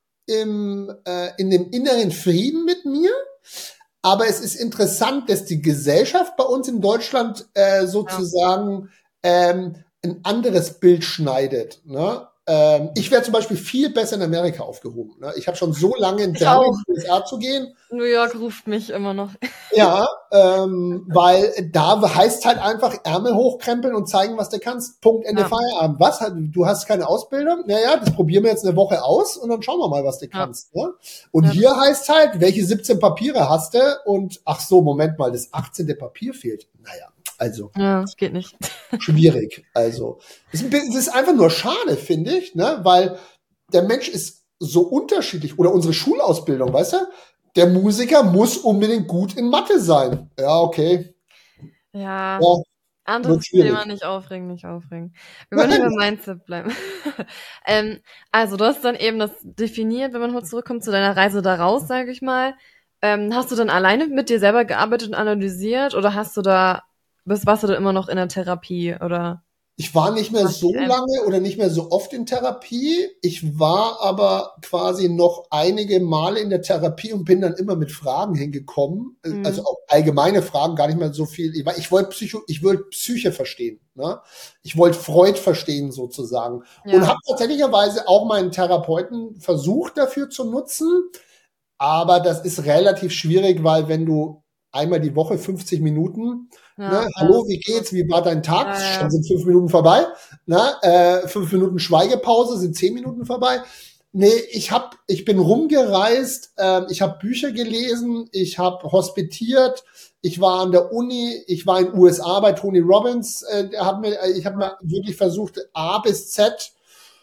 im, äh, in dem inneren Frieden mit mir. Aber es ist interessant, dass die Gesellschaft bei uns in Deutschland äh, sozusagen ja. ähm, ein anderes Bild schneidet. Ne? Ähm, ich wäre zum Beispiel viel besser in Amerika aufgehoben. Ne? Ich habe schon so lange in Drang, in die U S A zu gehen. New York ruft mich immer noch. Ja, ähm, weil da heißt halt einfach Ärmel hochkrempeln und zeigen, was du kannst. Punkt, Ende, ja. Feierabend. Was? Du hast keine Ausbildung? Naja, das probieren wir jetzt eine Woche aus und dann schauen wir mal, was du ja. kannst. Ne? Und ja. hier heißt halt, welche siebzehn Papiere hast du? Und ach so, Moment mal, das achtzehnte Papier fehlt. Naja, also. Ja, das geht nicht. Schwierig. Also, es ist einfach nur schade, finde ich, ne? Weil der Mensch ist so unterschiedlich. Oder unsere Schulausbildung, weißt du? Der Musiker muss unbedingt gut in Mathe sein. Ja, okay. Ja, ja anderes Thema, nicht aufregen, nicht aufregen. Wir wollen hier beim Mindset bleiben. ähm, also, du hast dann eben das definiert, wenn man heute zurückkommt zu deiner Reise da raus, sage ich mal. Ähm, hast du dann alleine mit dir selber gearbeitet und analysiert oder hast du da, bist, warst du da immer noch in der Therapie oder? Ich war nicht mehr so lange oder nicht mehr so oft in Therapie. Ich war aber quasi noch einige Male in der Therapie und bin dann immer mit Fragen hingekommen. Mhm. Also auch allgemeine Fragen, gar nicht mehr so viel. Ich, ich wollte Psycho, ich wollte Psyche verstehen. Ne? Ich wollte Freud verstehen sozusagen. Ja. Und habe tatsächlicherweise auch meinen Therapeuten versucht dafür zu nutzen. Aber das ist relativ schwierig, weil wenn du einmal die Woche fünfzig Minuten. Ja, Ne? ja, Hallo, wie geht's? Wie war dein Tag? ja, ja. Schon sind fünf Minuten vorbei. Ne? Äh, fünf Minuten Schweigepause sind zehn Minuten vorbei. Nee, ich hab, ich bin rumgereist, äh, ich habe Bücher gelesen, ich habe hospitiert, ich war an der Uni, ich war in den U S A bei Tony Robbins, äh, der hat mir, ich habe mir wirklich versucht A bis Z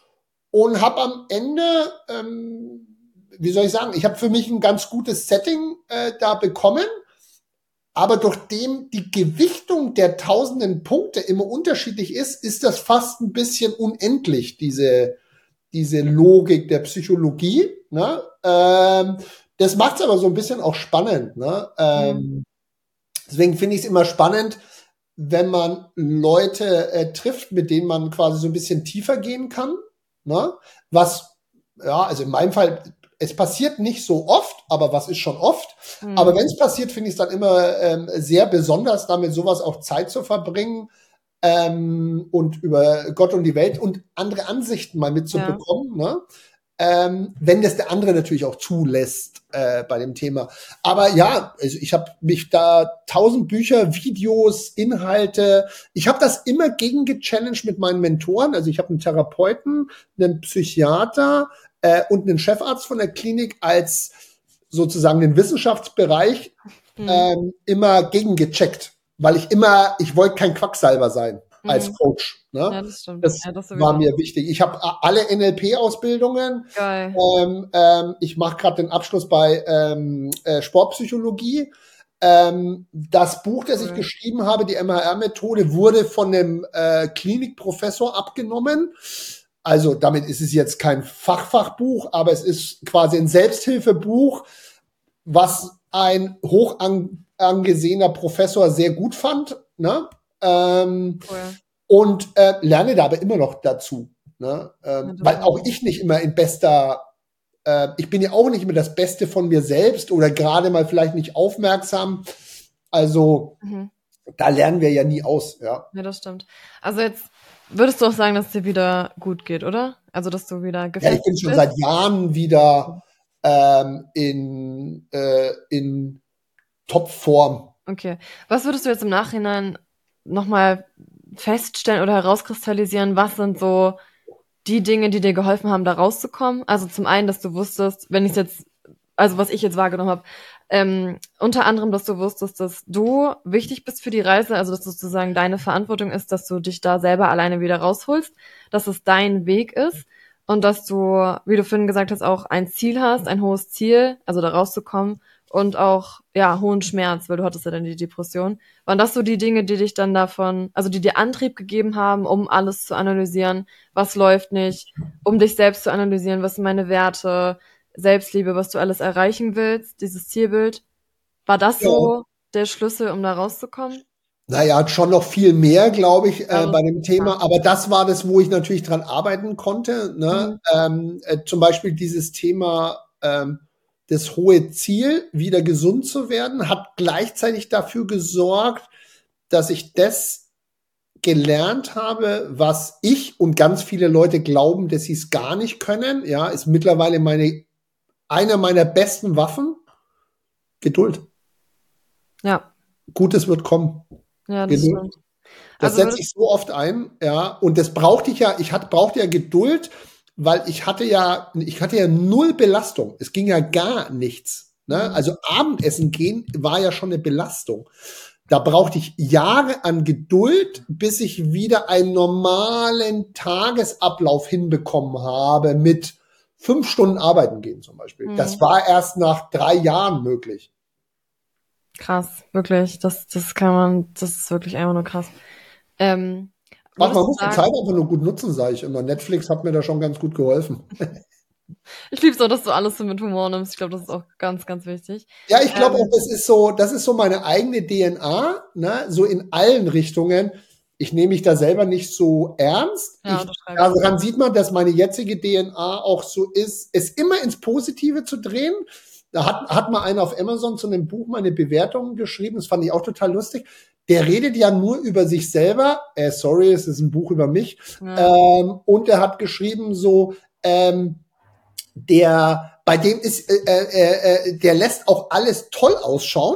und habe am Ende, ähm, wie soll ich sagen, ich habe für mich ein ganz gutes Setting äh, da bekommen, aber durch dem die Gewichtung der tausenden Punkte immer unterschiedlich ist, ist das fast ein bisschen unendlich, diese diese Logik der Psychologie. Ne? Ähm, das macht es aber so ein bisschen auch spannend. Ne? Ähm, Mhm. Deswegen finde ich es immer spannend, wenn man Leute äh, trifft, mit denen man quasi so ein bisschen tiefer gehen kann. Ne? Was, ja, also in meinem Fall, es passiert nicht so oft, aber was ist schon oft. Mhm. Aber wenn es passiert, finde ich es dann immer ähm, sehr besonders, damit sowas auch Zeit zu verbringen. Ähm, und über Gott und die Welt und andere Ansichten mal mitzubekommen, ja. Ne? Ähm, wenn das der andere natürlich auch zulässt äh, bei dem Thema. Aber ja, also ich habe mich da tausend Bücher, Videos, Inhalte, ich habe das immer gegen gechallenged mit meinen Mentoren. Also ich habe einen Therapeuten, einen Psychiater äh, und einen Chefarzt von der Klinik als sozusagen den Wissenschaftsbereich Mhm. ähm, immer gegengecheckt. Weil ich immer, ich wollte kein Quacksalber sein Mhm. als Coach. Ne? Ja, das stimmt. Das, Ja, das war sowieso. mir wichtig. Ich habe alle N L P-Ausbildungen. Geil. Ähm, ähm, ich mache gerade den Abschluss bei ähm, äh, Sportpsychologie. Ähm, das Buch, das Cool. ich geschrieben habe, die M H R-Methode, wurde von einem äh, Klinikprofessor abgenommen. Also damit ist es jetzt kein Fachfachbuch, aber es ist quasi ein Selbsthilfebuch, was ein hoch an, angesehener Professor sehr gut fand. Ne? Ähm, Cool. Und äh, lerne da aber immer noch dazu. Ne? Ähm, Ja, das weil ist auch gut. ich nicht immer in bester, äh, ich bin ja auch nicht immer das Beste von mir selbst oder gerade mal vielleicht nicht aufmerksam. Also Mhm. da lernen wir ja nie aus. Ja, Ja, das stimmt. Also jetzt würdest du auch sagen, dass es dir wieder gut geht, oder? Also, dass du wieder ja ich gefestigt bin schon bist? seit Jahren wieder ähm, in, äh, in Topform. Okay. Was würdest du jetzt im Nachhinein nochmal feststellen oder herauskristallisieren? Was sind so die Dinge, die dir geholfen haben, da rauszukommen? Also zum einen, dass du wusstest, wenn ich jetzt, also was ich jetzt wahrgenommen habe, ähm, unter anderem, dass du wusstest, dass du wichtig bist für die Reise, also dass sozusagen deine Verantwortung ist, dass du dich da selber alleine wieder rausholst, dass es dein Weg ist und dass du, wie du vorhin gesagt hast, auch ein Ziel hast, ein hohes Ziel, also da rauszukommen und auch, ja, hohen Schmerz, weil du hattest ja dann die Depression. Waren das so die Dinge, die dich dann davon, also die dir Antrieb gegeben haben, um alles zu analysieren, was läuft nicht, um dich selbst zu analysieren, was sind meine Werte, Selbstliebe, was du alles erreichen willst, dieses Zielbild. War das Ja. so der Schlüssel, um da rauszukommen? Naja, schon noch viel mehr, glaube ich, Ja, äh, das bei dem ist klar. Thema. Aber das war das, wo ich natürlich dran arbeiten konnte. Ne? Mhm. Ähm, äh, zum Beispiel dieses Thema, ähm, das hohe Ziel, wieder gesund zu werden, hat gleichzeitig dafür gesorgt, dass ich das gelernt habe, was ich und ganz viele Leute glauben, dass sie es gar nicht können. Ja, ist mittlerweile meine, einer meiner besten Waffen. Geduld. Ja, Gutes wird kommen. ja, das Geduld. stimmt. Das Also setze würdest ich so oft ein, ja. Und das brauchte ich ja, ich hatte, brauchte ja Geduld, weil ich hatte ja, ich hatte ja null Belastung. Es ging ja gar nichts. Ne? Mhm. Also Abendessen gehen war ja schon eine Belastung. Da brauchte ich Jahre an Geduld, bis ich wieder einen normalen Tagesablauf hinbekommen habe mit fünf Stunden arbeiten gehen zum Beispiel. Das Mhm. war erst nach drei Jahren möglich. Krass, wirklich. Das, das kann man, das ist wirklich einfach nur krass. Ähm, Ach, würdest man du muss die Zeit sagen, einfach nur gut nutzen, sage ich immer. Netflix hat mir da schon ganz gut geholfen. ich liebe so, dass du alles so mit Humor nimmst. Ich glaube, das ist auch ganz, ganz wichtig. Ja, ich glaube auch, Ähm, das ist so, das ist so meine eigene D N A, ne, so in allen Richtungen. Ich nehme mich da selber nicht so ernst. ja, Ich, unterschreibe ich. daran sieht man, dass meine jetzige D N A auch so ist, es immer ins Positive zu drehen. Da hat, hat mal einer auf Amazon zu einem Buch meine Bewertungen geschrieben. Das fand ich auch total lustig. Der redet ja nur über sich selber. Äh, sorry, es ist ein Buch über mich. Ja. Ähm, und er hat geschrieben so, ähm, der, bei dem ist, äh, äh, äh, der lässt auch alles toll ausschauen,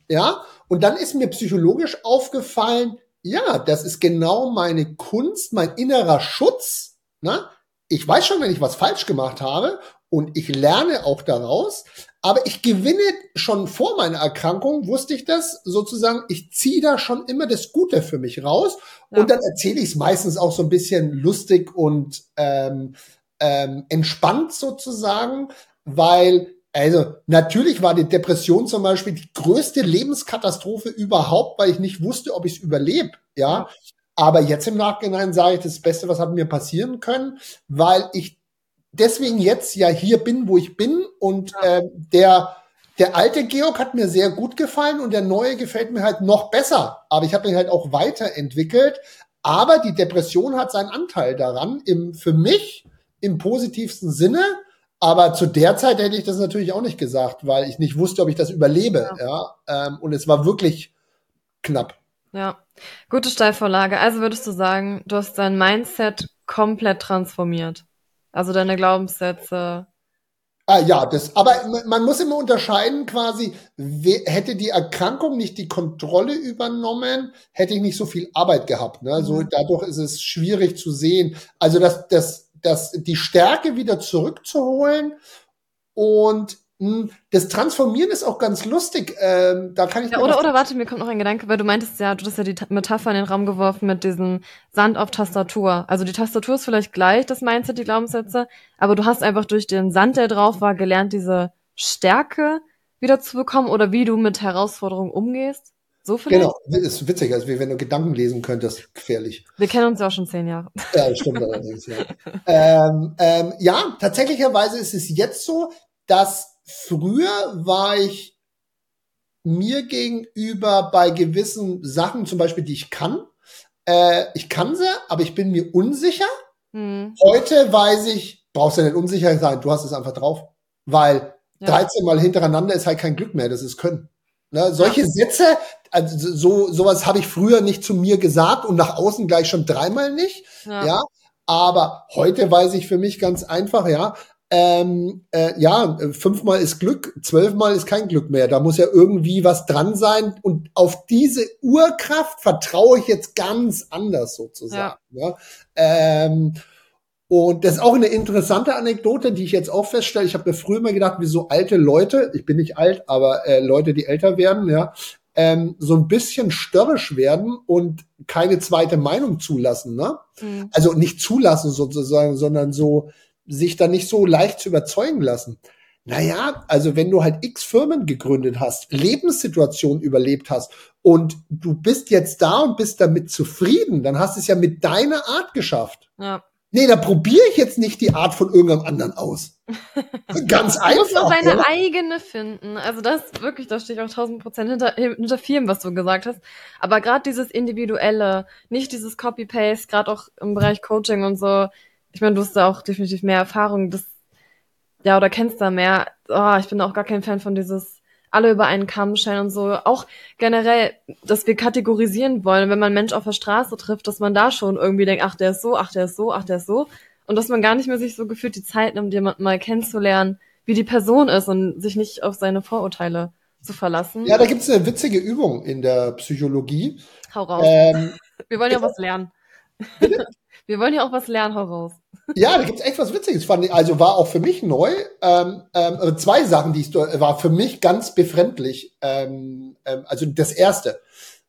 Ja, und dann ist mir psychologisch aufgefallen, ja, das ist genau meine Kunst, mein innerer Schutz. Ne? Ich weiß schon, wenn ich was falsch gemacht habe und ich lerne auch daraus, aber ich gewinne schon vor meiner Erkrankung, wusste ich das, sozusagen, ich ziehe da schon immer das Gute für mich raus ja. Und dann erzähle ich es meistens auch so ein bisschen lustig und ähm, ähm, entspannt sozusagen, weil also natürlich war die Depression zum Beispiel die größte Lebenskatastrophe überhaupt, weil ich nicht wusste, ob ich es überlebe. Ja? ja, aber jetzt im Nachhinein sage ich, das Beste, was hat mir passieren können, weil ich deswegen jetzt ja hier bin, wo ich bin und ja. äh, der der alte Georg hat mir sehr gut gefallen und der neue gefällt mir halt noch besser. Aber ich habe mich halt auch weiterentwickelt. Aber die Depression hat seinen Anteil daran, im für mich im positivsten Sinne. Aber zu der Zeit hätte ich das natürlich auch nicht gesagt, weil ich nicht wusste, ob ich das überlebe. Ja, ja ähm, und es war wirklich knapp. Ja, gute Steilvorlage. Also würdest du sagen, du hast dein Mindset komplett transformiert? Also deine Glaubenssätze? Ah, ja, das, aber man muss immer unterscheiden quasi, wer, hätte die Erkrankung nicht die Kontrolle übernommen, hätte ich nicht so viel Arbeit gehabt. Ne? Mhm. So, dadurch ist es schwierig zu sehen. Also das, das, das, die Stärke wieder zurückzuholen und mh, das Transformieren ist auch ganz lustig. Ähm, da kann ich ja, oder, oder warte, mir kommt noch ein Gedanke, weil du meintest ja, du hast ja die Metapher in den Raum geworfen mit diesem Sand auf Tastatur. Also die Tastatur ist vielleicht gleich, das Mindset, die Glaubenssätze, aber du hast einfach durch den Sand, der drauf war, gelernt, diese Stärke wieder zu bekommen oder wie du mit Herausforderungen umgehst. So vielleicht? Genau, das ist witzig, also wie wenn du Gedanken lesen könntest, gefährlich. Wir kennen uns ja auch schon zehn Jahre. Ja, stimmt allerdings, ja. ähm, ähm, ja, tatsächlicherweise ist es jetzt so, dass früher war ich mir gegenüber bei gewissen Sachen, zum Beispiel, die ich kann, äh, ich kann sie, aber ich bin mir unsicher. Hm. Heute weiß ich, brauchst du nicht unsicher sein, du hast es einfach drauf. Weil ja. dreizehn Mal hintereinander ist halt kein Glück mehr, das ist Können. Ne, solche ja. Sätze, also so sowas habe ich früher nicht zu mir gesagt und nach außen gleich schon dreimal nicht. Ja. ja aber heute weiß ich für mich ganz einfach, ja, ähm, äh, ja, fünfmal ist Glück, zwölfmal ist kein Glück mehr. Da muss ja irgendwie was dran sein. Und auf diese Urkraft vertraue ich jetzt ganz anders sozusagen. Ja. Ja. Ähm, und das ist auch eine interessante Anekdote, die ich jetzt auch feststelle. Ich habe mir früher mal gedacht, wie so alte Leute, ich bin nicht alt, aber äh, Leute, die älter werden, ja, ähm, so ein bisschen störrisch werden und keine zweite Meinung zulassen. Ne? Mhm. Also nicht zulassen sozusagen, sondern so sich da nicht so leicht zu überzeugen lassen. Naja, also wenn du halt x Firmen gegründet hast, Lebenssituationen überlebt hast und du bist jetzt da und bist damit zufrieden, dann hast du es ja mit deiner Art geschafft. Ja. Nee, da probiere ich jetzt nicht die Art von irgendeinem anderen aus. Ganz einfach. Du musst nur deine ja. eigene finden. Also das wirklich, da stehe ich auch tausend Prozent hinter, hinter vielem, was du gesagt hast. Aber gerade dieses Individuelle, nicht dieses Copy-Paste, gerade auch im Bereich Coaching und so. Ich meine, du hast da auch definitiv mehr Erfahrung, das, ja, oder kennst da mehr. Oh, ich bin auch gar kein Fan von dieses alle über einen Kamm scheren und so. Auch generell, dass wir kategorisieren wollen, wenn man einen Mensch auf der Straße trifft, dass man da schon irgendwie denkt, ach, der ist so, ach, der ist so, ach, der ist so. Und dass man gar nicht mehr sich so gefühlt die Zeit nimmt, jemanden mal kennenzulernen, wie die Person ist und sich nicht auf seine Vorurteile zu verlassen. Ja, da gibt's eine witzige Übung in der Psychologie. Hau raus. Ähm, wir wollen ja auch was lernen. Bitte? Wir wollen ja auch was lernen, hau raus. Ja, da gibt's echt was Witziges. Fand ich, also war auch für mich neu. Ähm, ähm, zwei Sachen, die ich war für mich ganz befremdlich. Ähm, ähm, also das erste,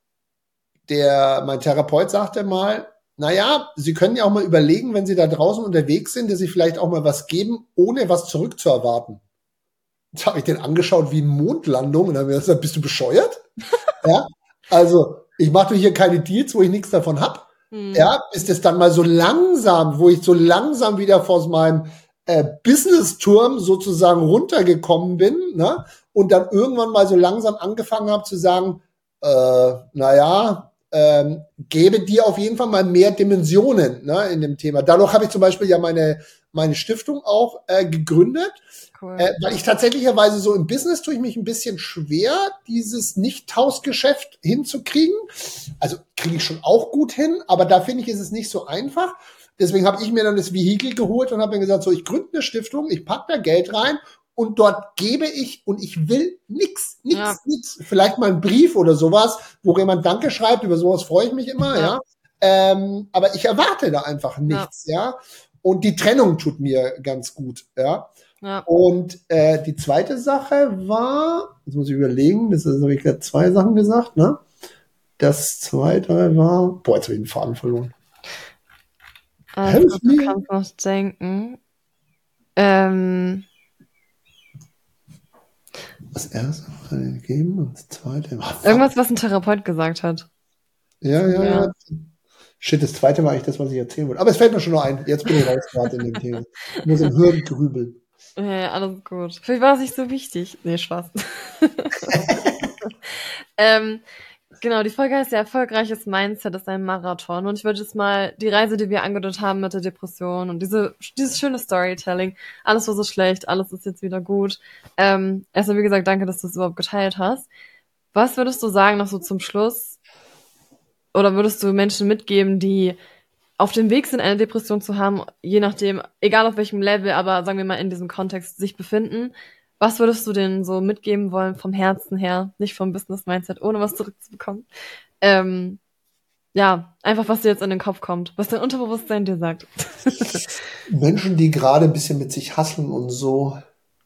der mein Therapeut sagte mal, na ja, Sie können ja auch mal überlegen, wenn Sie da draußen unterwegs sind, dass Sie vielleicht auch mal was geben, ohne was zurückzuerwarten. Jetzt habe ich den angeschaut wie Mondlandung und dann habe ich gesagt, bist du bescheuert? Ja, also ich mache hier keine Deals, wo ich nichts davon hab. Hm. Ja, ist es dann mal so langsam, wo ich so langsam wieder aus meinem äh, Business-Turm sozusagen runtergekommen bin, ne? Und dann irgendwann mal so langsam angefangen habe zu sagen, äh, naja, ähm, gebe dir auf jeden Fall mal mehr Dimensionen, ne, in dem Thema. Dadurch habe ich zum Beispiel ja meine meine Stiftung auch äh, gegründet, cool. äh, weil ich tatsächlicherweise so im Business tue ich mich ein bisschen schwer, dieses Nicht-Tauschgeschäft hinzukriegen. Also kriege ich schon auch gut hin, aber da finde ich, ist es nicht so einfach. Deswegen habe ich mir dann das Vehikel geholt und habe mir gesagt, so, ich gründe eine Stiftung, ich packe da Geld rein und dort gebe ich und ich will nix, nix, Ja. nix. Vielleicht mal einen Brief oder sowas, wo jemand Danke schreibt, über sowas freue ich mich immer, ja. Ja. Ähm, aber ich erwarte da einfach nichts, ja. ja. Und die Trennung tut mir ganz gut, ja. Ja. Und äh, die zweite Sache war, jetzt muss ich überlegen, das habe ich gerade zwei Sachen gesagt, ne? Das zweite war, boah, jetzt habe ich den Faden verloren. Also, Helf du mir. kannst noch denken. Ähm, Das erste war gegeben und das zweite war. irgendwas, was ein Therapeut gesagt hat. Ja, ja, Ja. ja. Shit, das zweite war eigentlich das, was ich erzählen wollte. Aber es fällt mir schon noch ein. Jetzt bin ich raus gerade in dem Thema. Ich muss im Hirn grübeln. Ja, ja, alles gut. Vielleicht war es nicht so wichtig. Nee, Spaß. ähm, genau, die Folge heißt ja erfolgreiches Mindset ist ein Marathon. Und ich würde jetzt mal die Reise, die wir angedeutet haben mit der Depression und diese, dieses schöne Storytelling, alles war so schlecht, alles ist jetzt wieder gut. Ähm, erstmal, wie gesagt, danke, dass du es überhaupt geteilt hast. Was würdest du sagen noch so zum Schluss? Oder würdest du Menschen mitgeben, die auf dem Weg sind, eine Depression zu haben, je nachdem, egal auf welchem Level, aber sagen wir mal in diesem Kontext sich befinden, was würdest du denen so mitgeben wollen vom Herzen her, nicht vom Business-Mindset, ohne was zurückzubekommen? Ähm, ja, einfach was dir jetzt in den Kopf kommt, was dein Unterbewusstsein dir sagt. Menschen, die gerade ein bisschen mit sich hasseln und so.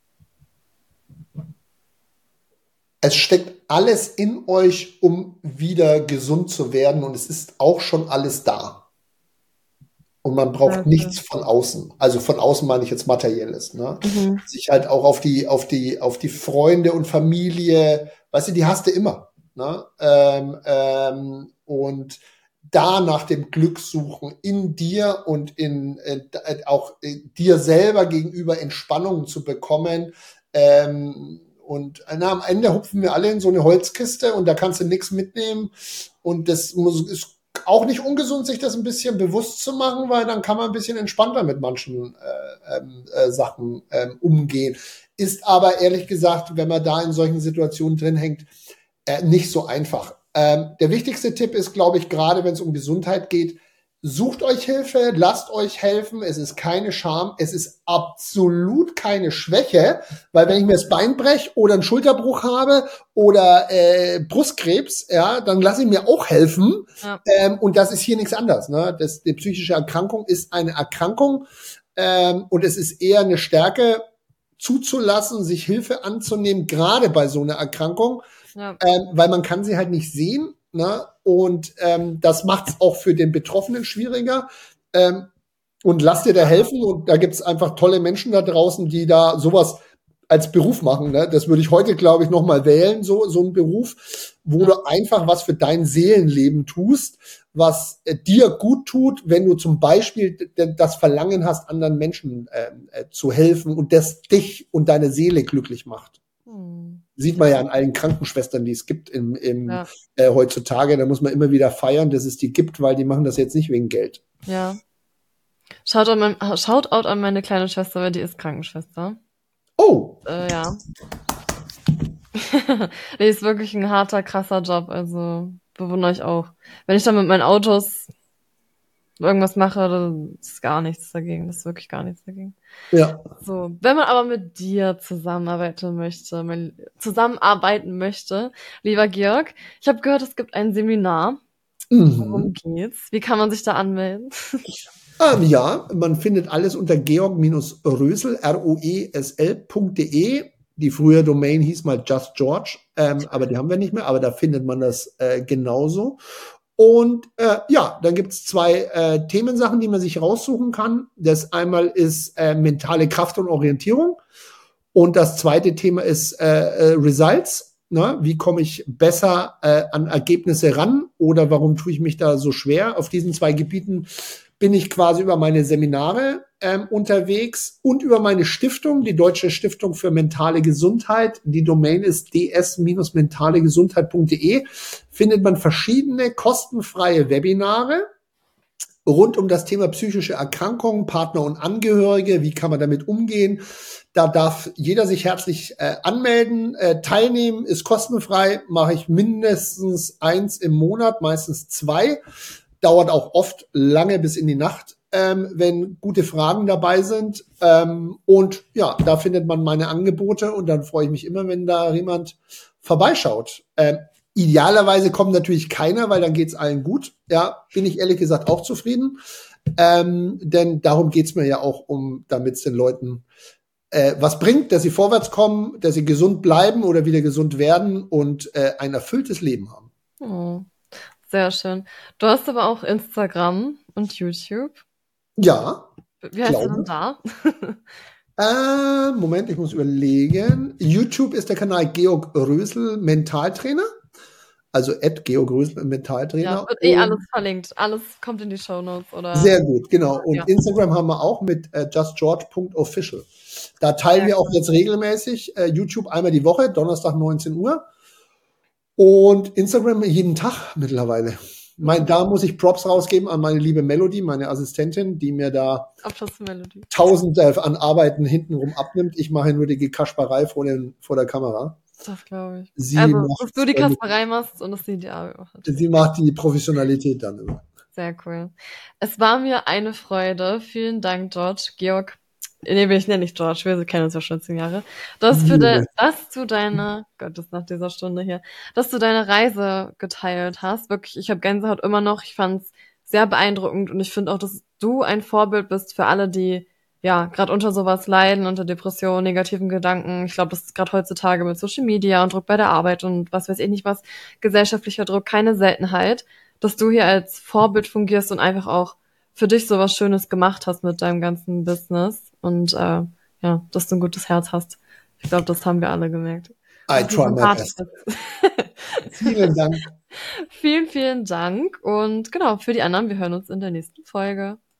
Es steckt alles in euch, um wieder gesund zu werden und es ist auch schon alles da. Und man braucht Okay. nichts von außen. Also von außen meine ich jetzt Materielles, ne? Mhm. Sich halt auch auf die, auf die, auf die Freunde und Familie, weißt du, die hast du immer, ne? Ähm, ähm, und da nach dem Glück suchen in dir und in, äh, auch in dir selber gegenüber Entspannung zu bekommen. Ähm, und na, am Ende hupfen wir alle in so eine Holzkiste und da kannst du nichts mitnehmen. Und das muss, ist auch nicht ungesund, sich das ein bisschen bewusst zu machen, weil dann kann man ein bisschen entspannter mit manchen äh, äh, Sachen äh, umgehen. Ist aber ehrlich gesagt, wenn man da in solchen Situationen drin hängt, äh, nicht so einfach. Ähm, der wichtigste Tipp ist, glaube ich, gerade wenn es um Gesundheit geht, sucht euch Hilfe, lasst euch helfen. Es ist keine Scham, es ist absolut keine Schwäche, weil wenn ich mir das Bein breche oder einen Schulterbruch habe oder äh, Brustkrebs, ja, dann lasse ich mir auch helfen. Ja. Ähm, und das ist hier nichts anderes. Ne? Das, die psychische Erkrankung ist eine Erkrankung ähm, und es ist eher eine Stärke, zuzulassen, sich Hilfe anzunehmen, gerade bei so einer Erkrankung, Ja. ähm, weil man kann sie halt nicht sehen. Ne? Und ähm, das macht es auch für den Betroffenen schwieriger. Ähm, und lass dir da helfen. Und da gibt's einfach tolle Menschen da draußen, die da sowas als Beruf machen. Ne? Das würde ich heute, glaube ich, noch mal wählen, so so ein Beruf, wo Ja. du einfach was für dein Seelenleben tust, was äh, dir gut tut, wenn du zum Beispiel d- das Verlangen hast, anderen Menschen äh, äh, zu helfen und das dich und deine Seele glücklich macht. Hm. Sieht man ja an allen Krankenschwestern, die es gibt im, im Ja. äh, heutzutage. Da muss man immer wieder feiern, dass es die gibt, weil die machen das jetzt nicht wegen Geld. Ja. Schaut an mein, Shoutout an meine kleine Schwester, weil die ist Krankenschwester. Oh, Äh, ja. Nee, ist wirklich ein harter, krasser Job, also bewundere ich auch. Wenn ich dann mit meinen Autos irgendwas mache, dann ist gar nichts dagegen. Das ist wirklich gar nichts dagegen. ja. So, wenn man aber mit dir zusammenarbeiten möchte, mein, zusammenarbeiten möchte, lieber Georg, ich habe gehört, es gibt ein Seminar. Worum Mhm. geht's? Wie kann man sich da anmelden? Ähm, ja, man findet alles unter georg-rösel, R O E S L Punkt de. Die frühere Domain hieß mal Just George, ähm, aber die haben wir nicht mehr, aber da findet man das äh, genauso. Und äh, ja, dann gibt's zwei äh, Themensachen, die man sich raussuchen kann. Das einmal ist äh, mentale Kraft und Orientierung. Und das zweite Thema ist äh, äh, Results. Ne? Wie komme ich besser äh, an Ergebnisse ran oder warum tue ich mich da so schwer? Auf diesen zwei Gebieten bin ich quasi über meine Seminare ähm, unterwegs und über meine Stiftung, die Deutsche Stiftung für mentale Gesundheit. Die Domain ist d s mentale gesundheit punkt de. Findet man verschiedene kostenfreie Webinare rund um das Thema psychische Erkrankungen, Partner und Angehörige. Wie kann man damit umgehen? Da darf jeder sich herzlich äh, anmelden. Äh, teilnehmen ist kostenfrei. Mache ich mindestens eins im Monat, meistens zwei. Dauert auch oft lange bis in die Nacht. ähm, wenn gute Fragen dabei sind. Ähm, und ja, da findet man meine Angebote und dann freue ich mich immer, wenn da jemand vorbeischaut. Ähm, idealerweise kommt natürlich keiner, weil dann geht's allen gut. Ja, bin ich ehrlich gesagt auch zufrieden. Ähm, denn darum geht's mir ja auch, um, damit es den Leuten äh, was bringt, dass sie vorwärts kommen, dass sie gesund bleiben oder wieder gesund werden und äh, ein erfülltes Leben haben. Oh, sehr schön. Du hast aber auch Instagram und YouTube. Ja, Wie heißt du denn da? äh, Moment, ich muss überlegen. YouTube ist der Kanal Georg Rösel Mentaltrainer. Also at Georg Rösel Mentaltrainer. Ja, wird eh alles verlinkt. Alles kommt in die Shownotes, oder? Sehr gut, genau. Und ja. Instagram haben wir auch mit äh, justgeorge punkt official. Da teilen ja, wir auch jetzt regelmäßig äh, YouTube einmal die Woche, Donnerstag neunzehn Uhr. Und Instagram jeden Tag mittlerweile. Mein, da muss ich Props rausgeben an meine liebe Melody, meine Assistentin, die mir da tausende an Arbeiten hintenrum abnimmt. Ich mache nur die Gekasperei vor, den, vor der Kamera. Das glaube ich. Sie also, macht, dass du die Kasperei machst und dass sie die Arbeit macht. Sie macht die Professionalität dann immer. Sehr cool. Es war mir eine Freude. Vielen Dank, George. Georg. Nee, ich nenne nicht George, wir kennen uns ja schon zehn Jahre. Dass, für de, dass du deine, Gott, das ist nach dieser Stunde hier, dass du deine Reise geteilt hast. Wirklich, ich habe Gänsehaut immer noch. Ich fand's sehr beeindruckend und ich finde auch, dass du ein Vorbild bist für alle, die ja gerade unter sowas leiden, unter Depressionen, negativen Gedanken. Ich glaube, das ist gerade heutzutage mit Social Media und Druck bei der Arbeit und was weiß ich nicht was, gesellschaftlicher Druck, keine Seltenheit, dass du hier als Vorbild fungierst und einfach auch für dich so was Schönes gemacht hast mit deinem ganzen Business und äh, ja, dass du ein gutes Herz hast. Ich glaube, das haben wir alle gemerkt. I try my best. Vielen Dank. Vielen, vielen Dank und genau, für die anderen, wir hören uns in der nächsten Folge.